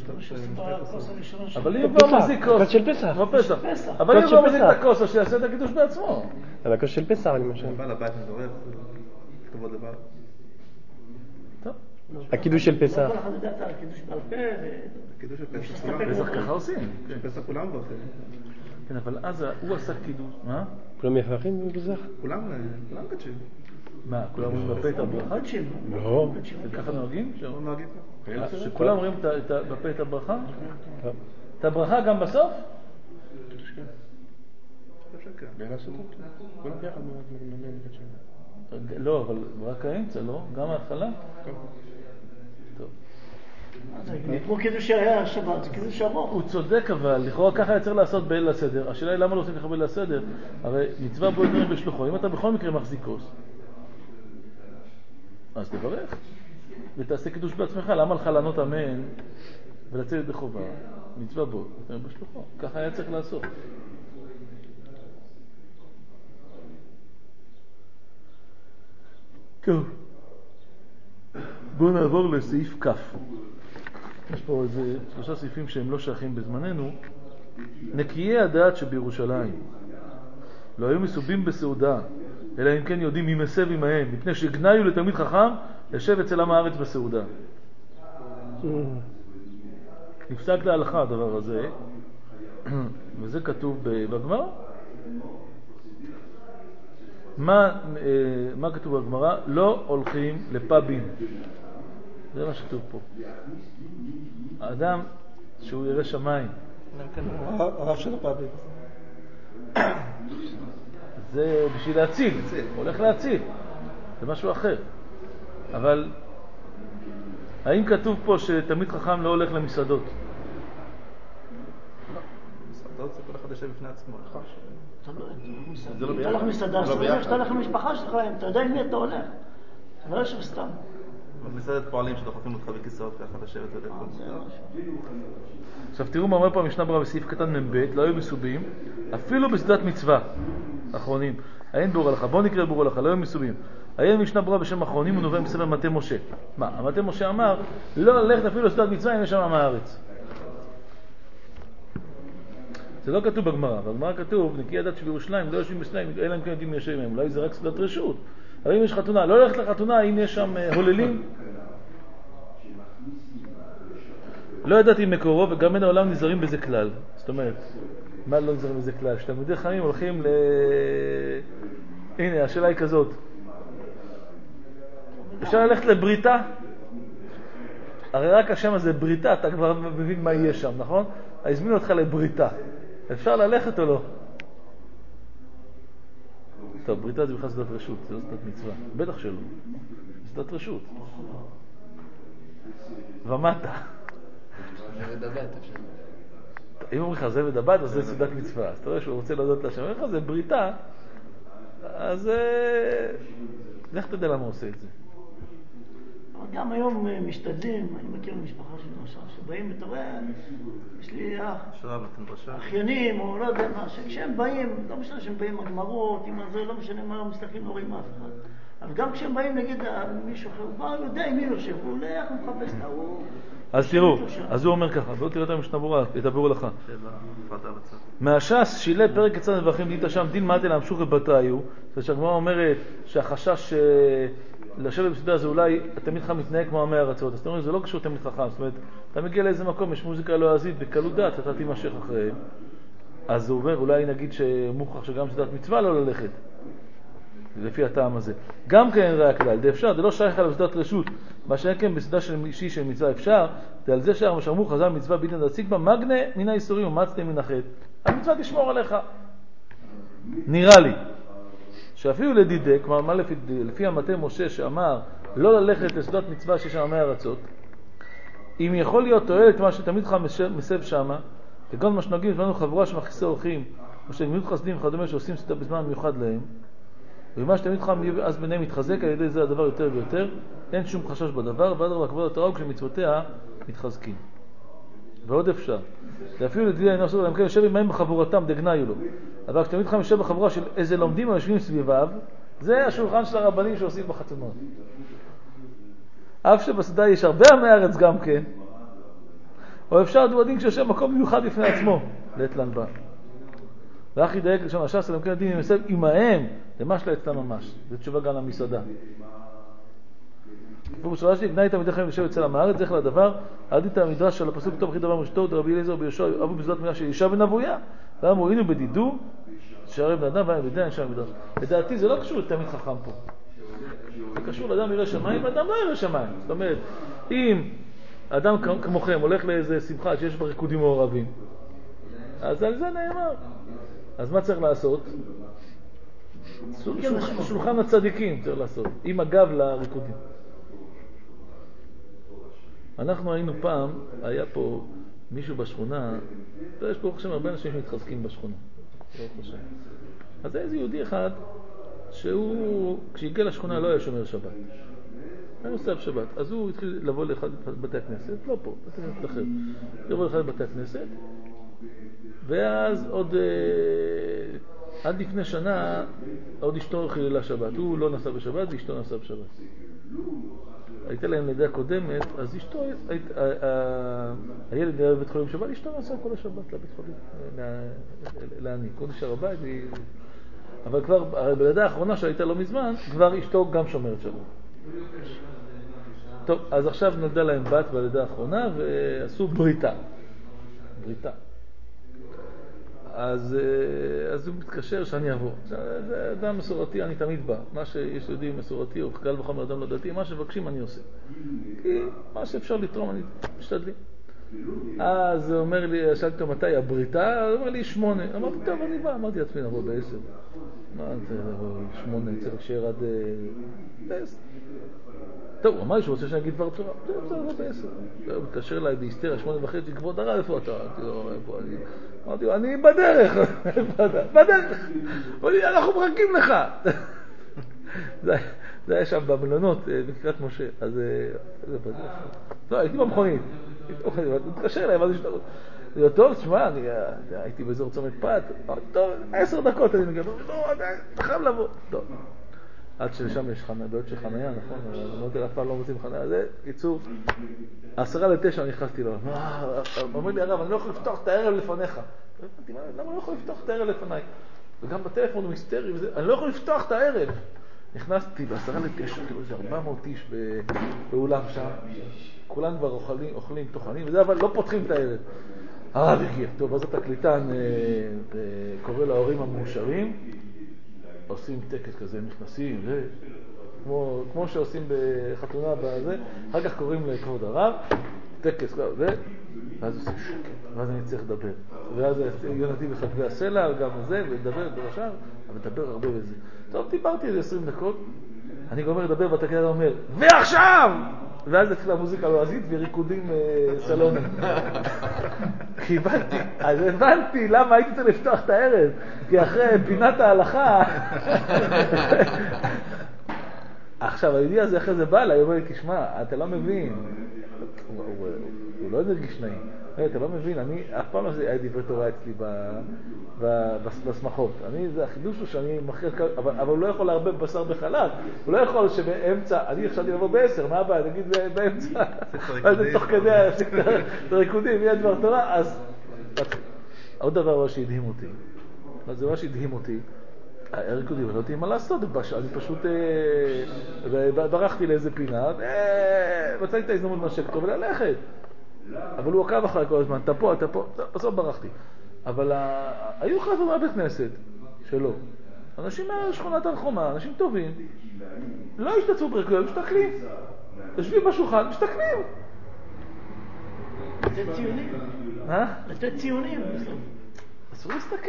אבל אם הוא כבר מחזיק כוס... הכוס של פסח. אבל אם הוא כבר מחזיק את הכוס, אז שיעשה את הקידוש בעצמו. על הכוס של פסח, למשל. בעל הבית מברך, כבוד לבעל. טוב. הקידוש של פסח. כל אחד יודע את הקידוש בעל פה הקידוש של פסח כולם. פסח ככה עושים. פסח כולם ברכים. כן, אבל אז הוא עשה קידוש. מה? כולם מברכים בפסח? כולם, כולם קדשים. מה, כולם אומרים בפה את הברכה? לא. ככה נוהגים? לא נוהגים ככה. שכולם אומרים בפה את הברכה? את הברכה גם בסוף? כולם ביחד מקדשים. לא, אבל רק האמצע, לא? גם ההתחלה? טוב. כמו קידוש שהיה השבת, זה קידוש ארוך. הוא צודק, אבל לכאורה ככה היה צריך לעשות בליל הסדר. השאלה היא למה לא עושים ככה בליל הסדר? הרי מצווה בו דברים בשלוחו. אם אתה בכל מקרה מחזיק כוס, אז תברך ותעשה קידוש בעצמך. למה לך לענות אמן ולצאת ידי חובה? מצווה בו דברים בשלוחו. ככה היה צריך לעשות. טוב, בואו נעבור לסעיף כף. יש פה איזה שלושה סעיפים שהם לא שייכים בזמננו. נקיי הדעת שבירושלים לא היו מסובים בסעודה, אלא אם כן יודעים מי מסב עמהם, מפני שגנאיו לתלמיד חכם לשב אצל עם הארץ בסעודה. נפסק להלכה הדבר הזה, וזה כתוב בגמרא. מה, מה כתוב בגמרא? לא הולכים לפאבים. זה מה שכתוב פה. האדם שהוא ירא שמיים. הרב של הפאבים. זה בשביל להציל. הוא הולך להציל. זה משהו אחר. אבל האם כתוב פה שתלמיד חכם לא הולך למסעדות? מסעדות זה כל אחד יושב בפני עצמו. אתה הולך מסעדה, שאתה הולך למשפחה שלך, אתה יודע עם מי אתה הולך. אתה לא יושב סתם. מסעדת פועלים שדוחפים אותך בכיסאות ככה לשבת ולאכול. עכשיו תראו מה אומר פה המשנה ברורה בסעיף קטן מב' לא היו מסובים, אפילו בסעודת מצווה. אחרונים. אין ברור הלכה. בואו נקרא ברור הלכה, לא היו מסובים. היה משנה ברורה בשם אחרונים ונובע מספר מטה משה. מה? המטה משה אמר, לא ללכת אפילו בסעודת מצווה אם יש שם עם הארץ. זה לא כתוב בגמרא, בגמרא כתוב, נקיי הדעת שבירושלים לא יושבים בסלעים, אלא אם כן יודעים מי יושב מהם, אולי זה רק סעודת רשות. אבל אם יש חתונה, לא ללכת לחתונה אם יש שם הוללים. לא ידעתי מקורו, וגם בין העולם נזהרים בזה כלל. זאת אומרת, מה לא נזהרים בזה כלל? שתלמידי חכמים הולכים ל... הנה, השאלה היא כזאת. אפשר ללכת לבריתה? הרי רק השם הזה בריתה, אתה כבר מבין מה יהיה שם, נכון? הזמינו אותך לבריתה. אפשר ללכת או לא? טוב, בריתה זה בכלל סעודת רשות, זה לא סעודת מצווה. בטח שלא. סעודת רשות. ומטה. זה ודבת, אפשר. אם אומרים לך זה ודבת, אז זה סעודת מצווה. אז אתה רואה שהוא רוצה להודות לשם. אומר לך זה בריתה, אז איך אתה יודע למה הוא עושה את זה? גם היום משתדלים, אני מכיר משפחה של משל, שבאים, אתה רואה, יש לי אח, אחיינים, או לא יודע מה, שכשהם באים, לא משנה שהם באים הגמרות, עם הזה, לא משנה מה, לא מסתכלים, לא רואים אף אחד. אבל גם כשהם באים, נגיד, מישהו אחר, הוא בא, הוא יודע עם מי יושב, הוא הולך, הוא מחפש את ההוא. אז תראו, אז הוא אומר ככה, בואו תראה את המשנה ברורה, את הביאור הלכה. מהש"ס שילה פרק יצא נבחים דין תשם דין מטה להמשוך לבתיו. זאת אומרת שהגמרא אומרת שהחשש לשבת בסעודה זה אולי התלמיד חכם מתנהג כמו עמי ארצות. אז אתם אומרים, זה לא קשור תלמיד חכם. זאת אומרת, אתה מגיע לאיזה מקום, יש מוזיקה לועזית, בקלות דעת, אתה תימשך אחריהם. אז הוא אומר, אולי נגיד שמוכח שגם סעודת מצווה לא ללכת. לפי הטעם הזה. גם כן ראה כלל, זה אפשר, זה לא שייך על סעודת רשות. מה שאין כן בסעודה של אישי של מצווה אפשר, זה על זה שער משרמו חז"ל מצווה ביטן דציק בה, מגנה מן האיסורים ומצנה מן החטא. המצווה תשמור עליך. נראה לי שאפילו לדידק, כלומר מה לפי, לפי המטה משה שאמר לא ללכת לסעודת מצווה שיש עמי ארצות, אם יכול להיות תועלת מה שתמיד לך מסב שמה, כגון מה שנוגעים זמנו חבורה שמכיסי אורחים, או שגמילות חסדים וכדומה שעושים סעודה בזמן מיוחד להם, ומה שתמיד חם אז ביניהם מתחזק, על ידי זה הדבר יותר ויותר, אין שום חשש בדבר, ואדרבה כבוד התורה כשמצוותיה מתחזקים. ועוד אפשר. ואפילו לדידי אינו עושה, למכן יושב עמהם בחבורתם, דגניו לו. אבל כשתמיד חם יושב בחבורה של איזה לומדים או יושבים סביביו, זה השולחן של הרבנים שעושים בחתונות. אף שבסעודה יש הרבה עמי ארץ גם כן, או אפשר דוודין כשיושב מקום מיוחד בפני עצמו, לעת לנבא. ואחי דייק לשם הש"ס, למכן הדין אם יסב עמהם, זה מה שלה אצלם ממש. זה תשובה גם למסעדה. ובשאלה שלי, גנאי תלמידי חכמים יושב אצל עם הארץ, זכר לדבר, עדית המדרש של הפסוק כתוב אחי דבר מרשתו, דרבי אליעזר ביהושע, אבו בזאת מילה של אישה ונבויה, ואמרו, הנה בדידו, שערי בן אדם, והם בדיין שם המדרש. לדעתי זה לא קשור לתלמיד חכם פה. זה קשור לאדם ירא שמיים, ואדם לא ירא שמיים. זאת אומרת, אם אדם כמוכם הולך לאיזה שמחה שיש בה ריקודים מעורבים, אז על זה נאמר. אז מה צריך לעשות? שולחן הצדיקים צריך לעשות, עם הגב לריקודים. אנחנו היינו פעם, היה פה מישהו בשכונה, יש פה חושב הרבה אנשים שמתחזקים בשכונה. אז היה איזה יהודי אחד, שהוא, כשהגיע לשכונה לא היה שומר שבת. היה נוסע בשבת. אז הוא התחיל לבוא לאחד בתי הכנסת, לא פה, בתי הכנסת אחר. לבוא לאחד בתי הכנסת, ואז עוד... עד לפני שנה עוד אשתו חיללה שבת. הוא לא נסע בשבת ואשתו נסע בשבת. הייתה להם לידה קודמת, אז אשתו, הילד היה בבית חולים שבת, אשתו נסע כל השבת לבית חולים, לעני, כל נשאר הבית. אבל כבר בלידה האחרונה שהייתה לא מזמן, כבר אשתו גם שומרת שבת. טוב, אז עכשיו נולדה להם בת בלידה האחרונה ועשו בריתה. בריתה. אז, אז הוא מתקשר שאני אבוא. זה אדם מסורתי, אני תמיד בא. מה שיש יודעים מסורתי או קל וחומר אדם לא דתי, מה שבקשים אני עושה. כי מה שאפשר לתרום אני משתדלים. אז הוא אומר לי, שאלתי אותו מתי הבריתה, הוא אומר לי שמונה. אמרתי, טוב, אני בא. אמרתי לעצמי, נבוא בעשר. מה זה לבוא שמונה? צריך שיהיה עד בעשר. טוב, הוא אמר לי שהוא רוצה שאני אגיד דבר תורה. טוב, זה לבוא בעשר. הוא מתקשר אליי בהיסטריה, שמונה וחצי, כבוד הרב, איפה אתה? אמרתי לו, איפה אני? אמרתי לו, אני בדרך. בדרך. אמר לי, אנחנו מחכים לך. זה היה שם במלונות, בקריית משה. אז זה בדרך. לא, הייתי במכונית. הוא מתקשר אליי, מה זה שאתה רוצה? טוב, תשמע, הייתי באזור צומת פת. טוב, עשר דקות אני מגיע. לא, אתה חייב לבוא. טוב. עד ששם יש בעיות של חניה, נכון? אמרתי לה, אף פעם לא מוצאים חניה. זה, קיצור, עשרה לתשע אני נכנסתי לו. אומר לי, הרב, אני לא יכול לפתוח את הערב לפניך. למה אני לא יכול לפתוח את הערב לפניי? וגם בטלפון הוא מיסטרי וזה, אני לא יכול לפתוח את הערב. נכנסתי בעשרה לתשע, כאילו איזה ארבע מאות איש באולם שם. כולם כבר אוכלים, אוכלים, תוכנים, וזה אבל לא פותחים את הערב. הרב הגיע. טוב, אז התקליטן קורא להורים המאושרים. עושים טקס כזה, נכנסים, זה, כמו, כמו שעושים בחתונה בזה, אחר כך קוראים לכבוד הרב, טקס, זה, ואז עושים שקט, ואז אני צריך לדבר. ואז יונתי בחדבי הסלע, גם זה, ולדבר בראשם, אבל לדבר הרבה בזה. טוב, דיברתי איזה עשרים דקות, אני גומר לדבר, והתקליטן אומר, ועכשיו! ואז התחילה המוזיקה לועזית וריקודים סלונים. כי הבנתי, אז הבנתי למה הייתי צריך לפתוח את הערב, כי אחרי פינת ההלכה... עכשיו, היהודי הזה אחרי זה בא לה, הוא אומר לי, תשמע, אתה לא מבין. הוא לא הרגיש נעים. אתה לא מבין, אני אף פעם לא היה דברי תורה אצלי בשמחות. אני, זה החידוש הוא שאני מכריח, אבל, אבל הוא לא יכול להרבה בשר בחלב. הוא לא יכול שבאמצע, אני עכשיו לבוא בעשר, מה הבא? נגיד באמצע. אז זה תוך כדי הריקודים, יהיה דבר תורה. אז עוד דבר שהדהים אותי. זה מה שהדהים אותי. הריקודים, לא יודעים מה לעשות. אני פשוט ברחתי לאיזה פינה, מצאתי את ההזדמנות לנשק אותו וללכת. אבל הוא עקב אחרי כל הזמן, אתה פה, אתה פה, בסוף ברחתי. אבל היו חבר'ה מהבית כנסת שלו, אנשים מהשכונת הרחומה, אנשים טובים, לא השתתפו בריקודים, משתכלים. יושבים בשולחן, משתכלים. לתת ציונים. מה? לתת ציונים. אסור להסתכל.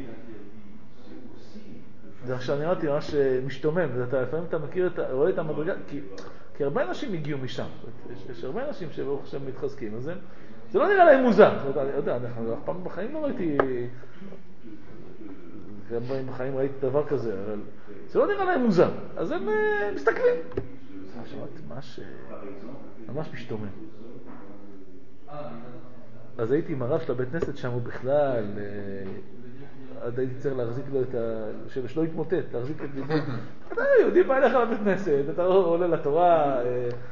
זה עכשיו נראיתי ממש משתומם, לפעמים אתה מכיר, רואה את המדרגה, כי, כי הרבה אנשים הגיעו משם, יש, יש הרבה אנשים שברוך השם מתחזקים, אז הם, זה לא נראה להם מוזר, זאת אומרת, אני יודע, אני אף פעם בחיים לא ראיתי, גם בחיים ראיתי דבר כזה, אבל זה לא נראה להם מוזר, אז הם uh, מסתכלים. עכשיו, ממש, ממש משתומם. אז הייתי עם הרב של הבית כנסת שם, הוא בכלל, עד הייתי צריך להחזיק לו את ה... שלא יתמוטט, להחזיק את ליבו. אתה יהודי בא אליך לבית כנסת, אתה עולה לתורה,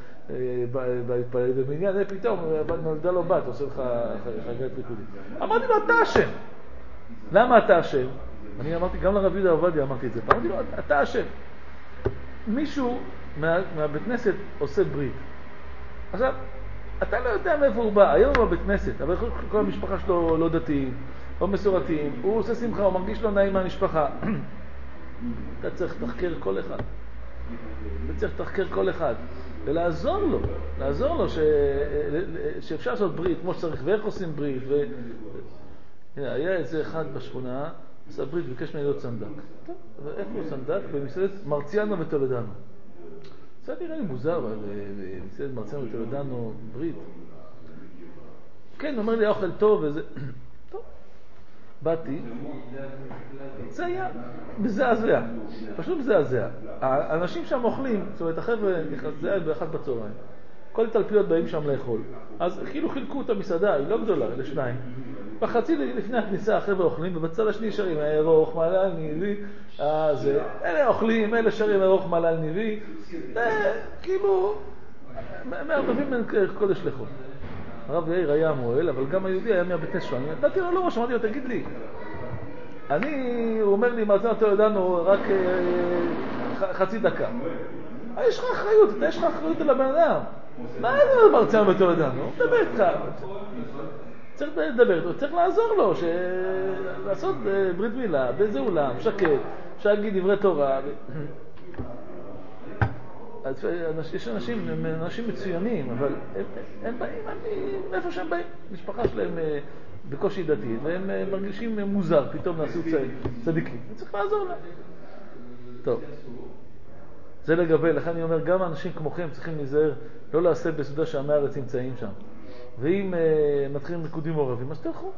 במניין, פתאום נולדה לו בת, עושה לך חגיגת ריקודים. אמרתי לו, אתה אשם. למה אתה אשם? אני אמרתי, גם לרב יהודה עובדיה אמרתי את זה. אמרתי לו, אתה אשם. מישהו מהבית כנסת עושה ברית. עכשיו, אתה לא יודע מאיפה הוא בא, היום הוא בבית כנסת, אבל כל המשפחה שלו לא דתיים, לא מסורתיים, הוא עושה שמחה, הוא מרגיש לא נעים מהמשפחה. אתה צריך לתחקר כל אחד. אתה צריך לתחקר כל אחד. ולעזור לו, לעזור לו ש... שאפשר לעשות ברית כמו שצריך, ואיך עושים ברית. ו... היה איזה אחד בשכונה, עשה ברית, ביקש ממני להיות סנדק. טוב, ואיפה הוא סנדק? במסעדת מרציאנו וטולדנו. זה נראה לי מוזר, אבל במסעדת מרציאנו וטולדנו, ברית. כן, הוא אומר לי, האוכל טוב וזה... טוב, באתי. זה היה מזעזע, פשוט מזעזע. האנשים שם אוכלים, זאת אומרת, החבר'ה, זה היה באחת בצהריים. כל תלפיות באים שם לאכול. אז כאילו חילקו את המסעדה, היא לא גדולה, לשניים. בחצי לפני הכניסה החבר'ה אוכלים, ובצד השני שרים, ארוך מעלל ניבי, זה, אלה אוכלים, אלה שרים ארוך מעלל ניבי, זה כאילו, מערבבים בין קודש לחול. הרב יאיר היה המועל, אבל גם היהודי היה מהבית כנסת שלנו. נתתי לו לראש, אמרתי לו, תגיד לי, אני, הוא אומר לי, מרצה אותו ידענו רק חצי דקה. יש לך אחריות, אתה יש לך אחריות על הבן אדם. מה זה מרצה אותו ידענו? הוא מדבר איתך. צריך לדבר, צריך לעזור לו, לעשות ברית מילה, באיזה אולם, שקט, אפשר להגיד דברי תורה. יש אנשים, הם אנשים מצוינים, אבל הם, הם באים, מאיפה שהם באים, משפחה שלהם בקושי דתית, והם מרגישים מוזר, פתאום נעשו צדיקים. צריך לעזור להם. טוב, זה לגבי, לכן אני אומר, גם האנשים כמוכם צריכים להיזהר, לא לעשות בסעודה שעמי הארץ נמצאים שם. ואם uh, מתחילים ריקודים מעורבים, אז תלכו.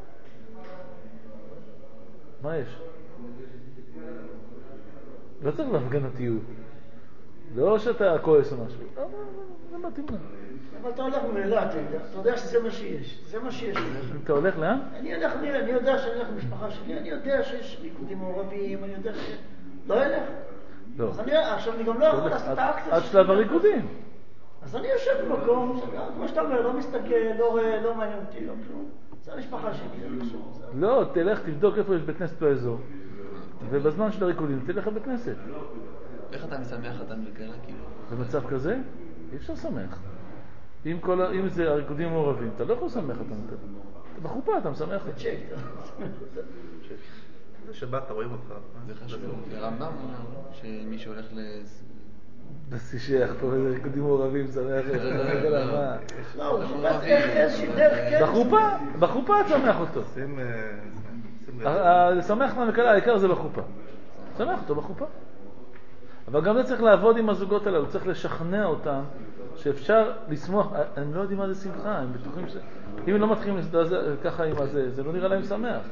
מה יש? לא צריך להפגנתיות. לא שאתה כועס או משהו. לא, לא, לא, זה מתאים לה. אבל אתה הולך מאלה, אתה יודע. אתה יודע שזה מה שיש. זה מה שיש. אתה הולך לאן? אני הולך, אני יודע שאני הולך למשפחה שלי, אני יודע שיש ריקודים מעורבים, אני יודע ש... לא הולך. לא. אז אני, עכשיו אני גם לא יכול לעשות את האקציה. עד שלב הריקודים. אז אני יושב במקום, כמו שאתה אומר, לא מסתכל, לא רואה, לא מעניין אותי, לא כלום. זה המשפחה שלי. לא, תלך, תבדוק איפה יש בית כנסת באזור. ובזמן של הריקודים, תלך לבית כנסת. איך אתה משמח חתן וכלה, כאילו? במצב כזה, אי אפשר לשמח. אם, כל, אם זה הריקודים מעורבים, אתה לא יכול לשמח חתן וכלה. בחופה אתה משמח את זה. זה שבת, רואים אותך. זה חשוב. הרמב"ם אומר שמי שהולך ל... בסישך, פה איזה ריקודים מעורבים, שמח את זה. לא, הוא חופת איזושהי דרך כן. בחופה, בחופה את שמח אותו. לשמח חתן וכלה, העיקר זה בחופה. שמח אותו בחופה. אבל גם זה צריך לעבוד עם הזוגות האלה, הוא צריך לשכנע אותם שאפשר לשמוח, הם לא יודעים מה זה שמחה, הם בטוחים ש... אם הם לא מתחילים ככה עם הזה, זה לא נראה להם שמח.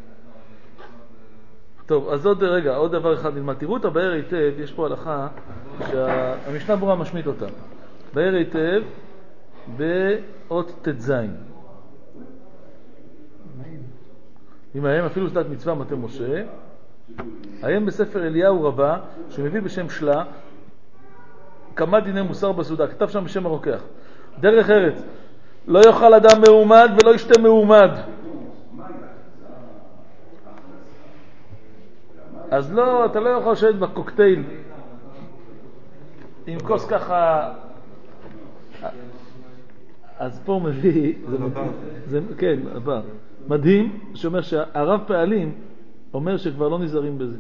טוב, אז עוד רגע, עוד דבר אחד נלמד. תראו אותה בהר היטב, יש פה הלכה שהמשנה ברורה משמיט אותה. בהר היטב, באות תזין. עמהם אפילו שדת מצווה מטה משה. היום בספר אליהו רבה, שמביא בשם שלה, כמה דיני מוסר בסעודה, כתב שם בשם הרוקח. דרך ארץ, לא יאכל אדם מעומד ולא ישתה מעומד. אז לא, אתה לא יכול לשבת בקוקטייל עם כוס ככה. אז פה מביא, זה, זה, כן, הבא, מדהים, שאומר שהרב פעלים אומר שכבר לא נזהרים בזה.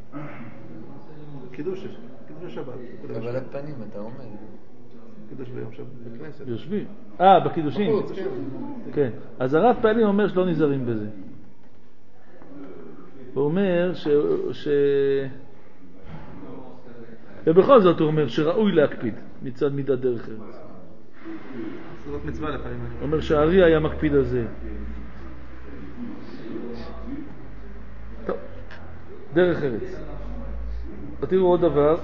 קידוש, קידוש השבת. קבלת פנים, אתה אומר. קידוש ביום שבת בכנסת. יושבים. אה, בקידושים. כן. אז הרב פעלים אומר שלא נזהרים בזה. הוא אומר ש... ש... ובכל זאת הוא אומר שראוי להקפיד מצד מידת דרך ארץ. זאת מצווה לפעמים. הוא אומר שהארי היה מקפיד על זה. טוב, דרך ארץ. תראו עוד דבר.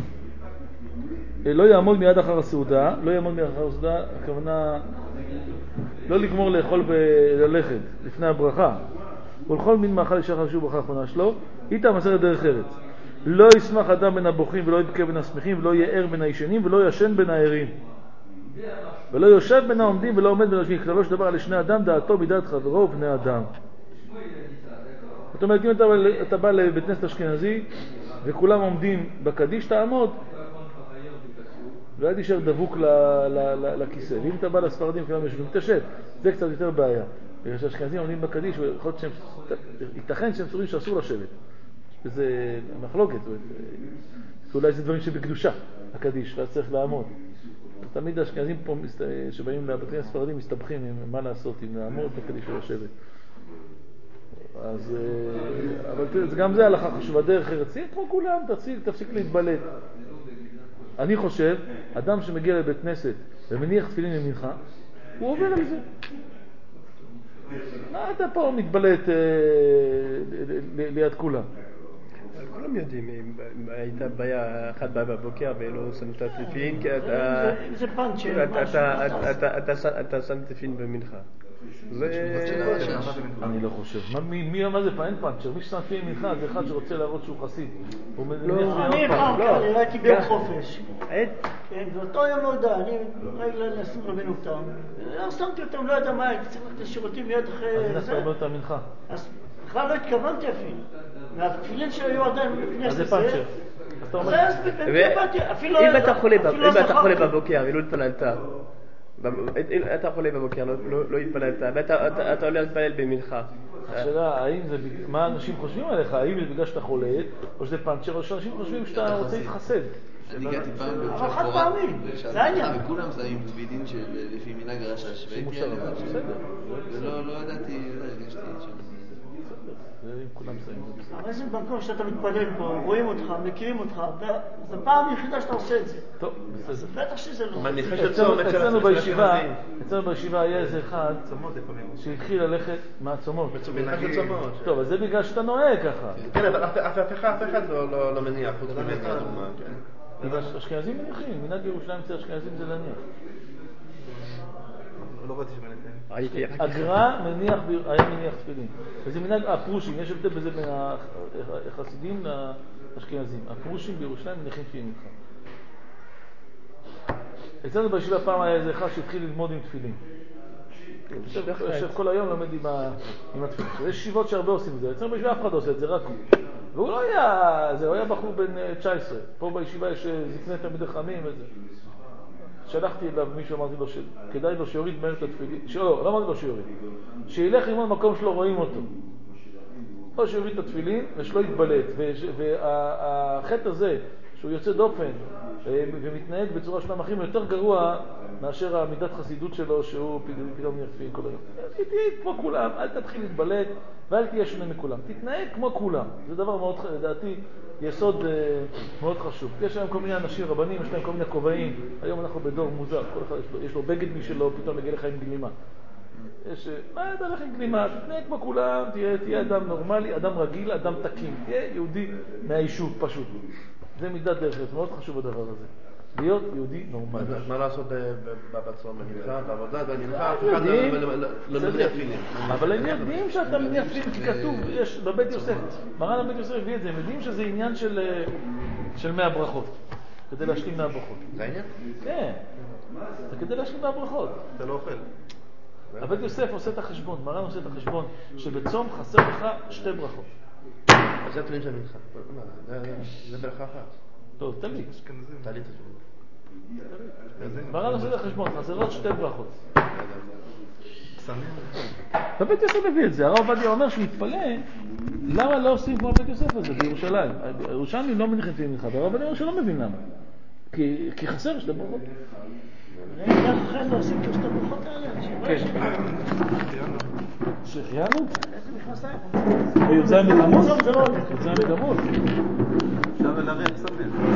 לא יעמוד מיד אחר הסעודה. לא יעמוד מיד אחר הסעודה, הכוונה לא לגמור לאכול וללכת לפני הברכה. ולכל מין מאכל ישחר שהוא ברכה האחרונה שלו, איתה מסרת דרך ארץ. לא ישמח אדם בין הבוכים ולא יבכה בין השמחים ולא יער בין הישנים ולא ישן בין הערים. ולא יושב בין העומדים ולא עומד בין היושבים. כללו שדבר על שני אדם, דעתו מדעת חברו ובני אדם. זאת אומרת, אם אתה, אתה בא לבית כנסת אשכנזי וכולם עומדים בקדיש, תעמוד. ואל תישאר דבוק ל, ל, ל, לכיסא. ואם אתה בא לספרדים וכולם יושבים, תשב. זה קצת יותר בעיה. בגלל שהאשכנזים עומדים בקדיש, שהם, ייתכן שהם סורים שאסור לשבת. וזה מחלוקת. אולי זה דברים שבקדושה, הקדיש, ואז צריך לעמוד. תמיד האשכנזים פה שבאים לבתי הספרדים מסתבכים עם מה לעשות, אם לעמוד בקדיש או לשבת. אז, אבל גם זה הלכה חשובה, דרך ארץ, כמו כולם, תפסיק, תפסיק להתבלט. אני חושב, אדם שמגיע לבית כנסת ומניח תפילין למנחה, הוא עובר על זה. מה אתה פה מתבלט ליד כולם? כולם יודעים, אם הייתה בעיה, אחת בעיה בבוקר ולא שם את התפילין, כי זה פאנצ'ר, אתה שם תפילין במנחה. אני לא חושב. מי אמר זה פעם? אין פאנצ'ר. מי ששם תפילין במנחה זה אחד שרוצה להראות שהוא חסיד. אני פעם כאלה, ראיתי ביום חופש. כן, ואותו יום לא יודע, אני רגע לנסים רבינו אותם. לא שמתי אותם, לא יודע מה, הייתי צריך ללכת לשירותים מיד אחרי זה. אז נסה רבינו אותם מנחה. אז בכלל לא התכוונתי אפילו. והתפילין שהיו עדיין לפני אז זה פאנצ'ר. אם אתה חולה בבוקר ולא התפללת, אתה חולה בבוקר, לא התפללת, ואתה עולה להתפלל במנחה. השאלה, האם זה, מה אנשים חושבים עליך? האם זה בגלל שאתה חולה, או שזה פאנצ'ר, או שאנשים חושבים שאתה רוצה להתחסד? אני הגעתי פעם אבל חד פעמי, זה העניין. וכולם שמים תפילין שלפי מנהג הרשש, והייתי עליהם. ולא ידעתי, לא הרגשתי שם. אבל זה במקום שאתה מתפלל פה, רואים אותך, מכירים אותך, זו פעם יחידה שאתה עושה את זה. טוב, בסדר. בטח שזה לא. אצלנו בישיבה, אצלנו בישיבה היה איזה אחד שהתחיל ללכת מהצומות. טוב, אז זה בגלל שאתה נוהג ככה. כן, אבל אף אחד לא מניח, חוץ ממך. אשכנזים מניחים, מנהג ירושלים אצל אשכנזים זה להניח. לא ראיתי שמניחים. הגר"א מניח, היה מניח תפילין. וזה מנהג הפרושים, יש הבדל בזה בין החסידים לאשכנזים. הפרושים בירושלים מניחים תפילין איתך. אצלנו בישיבה פעם היה איזה אחד שהתחיל ללמוד עם תפילין. יושב כל היום לומד עם התפילין. יש ישיבות שהרבה עושים את זה. אצלנו בישיבה אף אחד עושה את זה, רק הוא. והוא לא היה, זה, הוא היה בחור בן תשע עשרה. פה בישיבה יש זקני תלמידי חכמים וזה. שלחתי אליו מישהו, אמרתי לו שכדאי לו שיוריד מהר את התפילין. לא, לא אמרתי לו שיוריד. שילך ללמוד מקום שלא רואים אותו. או שיוריד את התפילין ושלא יתבלט. והחטא הזה, שהוא יוצא דופן ומתנהג בצורה של המחים, יותר גרוע מאשר המידת חסידות שלו, שהוא פתאום ירפין כל היום. תתנהג כמו כולם, אל תתחיל להתבלט ואל תהיה שונה מכולם. תתנהג כמו כולם. זה דבר מאוד, לדעתי, יסוד מאוד חשוב. יש להם כל מיני אנשים, רבנים, יש להם כל מיני כובעים. היום אנחנו בדור מוזר, כל אחד יש לו, יש לו בגד משלו, פתאום מגיע לך עם גלימה. יש, מה אתה הולך עם גלימה? תתנהג כמו כולם, תהיה, תהיה אדם נורמלי, אדם רגיל, אדם תקין. תהיה יהודי מהיישוב, פשוט. זה מידת דרך, זה מאוד חשוב הדבר הזה. להיות יהודי נורמלי. אז מה לעשות בצום במנחה, בעבודה, במנחה, אף אחד לא מניח תפילין. אבל הם יודעים שאתה מניח תפילין, כי כתוב, יש בבית יוסף, מרן הבית יוסף הביא את זה, הם יודעים שזה עניין של מאה ברכות, כדי להשלים מאה ברכות. זה העניין? כן, זה כדי להשלים מאה ברכות. אתה לא אוכל. הבית יוסף עושה את החשבון, מרן עושה את החשבון, שבצום חסר לך שתי ברכות. אז זה התפילין של המנחה. זה ברכה אחת. טוב, תלוי. תעלי את זה. מרן עושה את החשבון, חסרות שתי ברכות. קסמים. בבית יוסף הביא את זה, הרב עובדיה אומר שהוא התפלא, למה לא עושים כמו בית יוסף הזה בירושלים? ירושלים לא מניחים תפילין מנחה, והרב עובדיה אומר שלא מבין למה. כי חסר שתי ברכות. אני גם אחרי לא עושים שתי ברכות האלה. כן. שהחיינו? איזה מכנסיים? ויוצאים בגמות? זה לא הולך. יוצאים בגמות. אפשר לרדת סמל.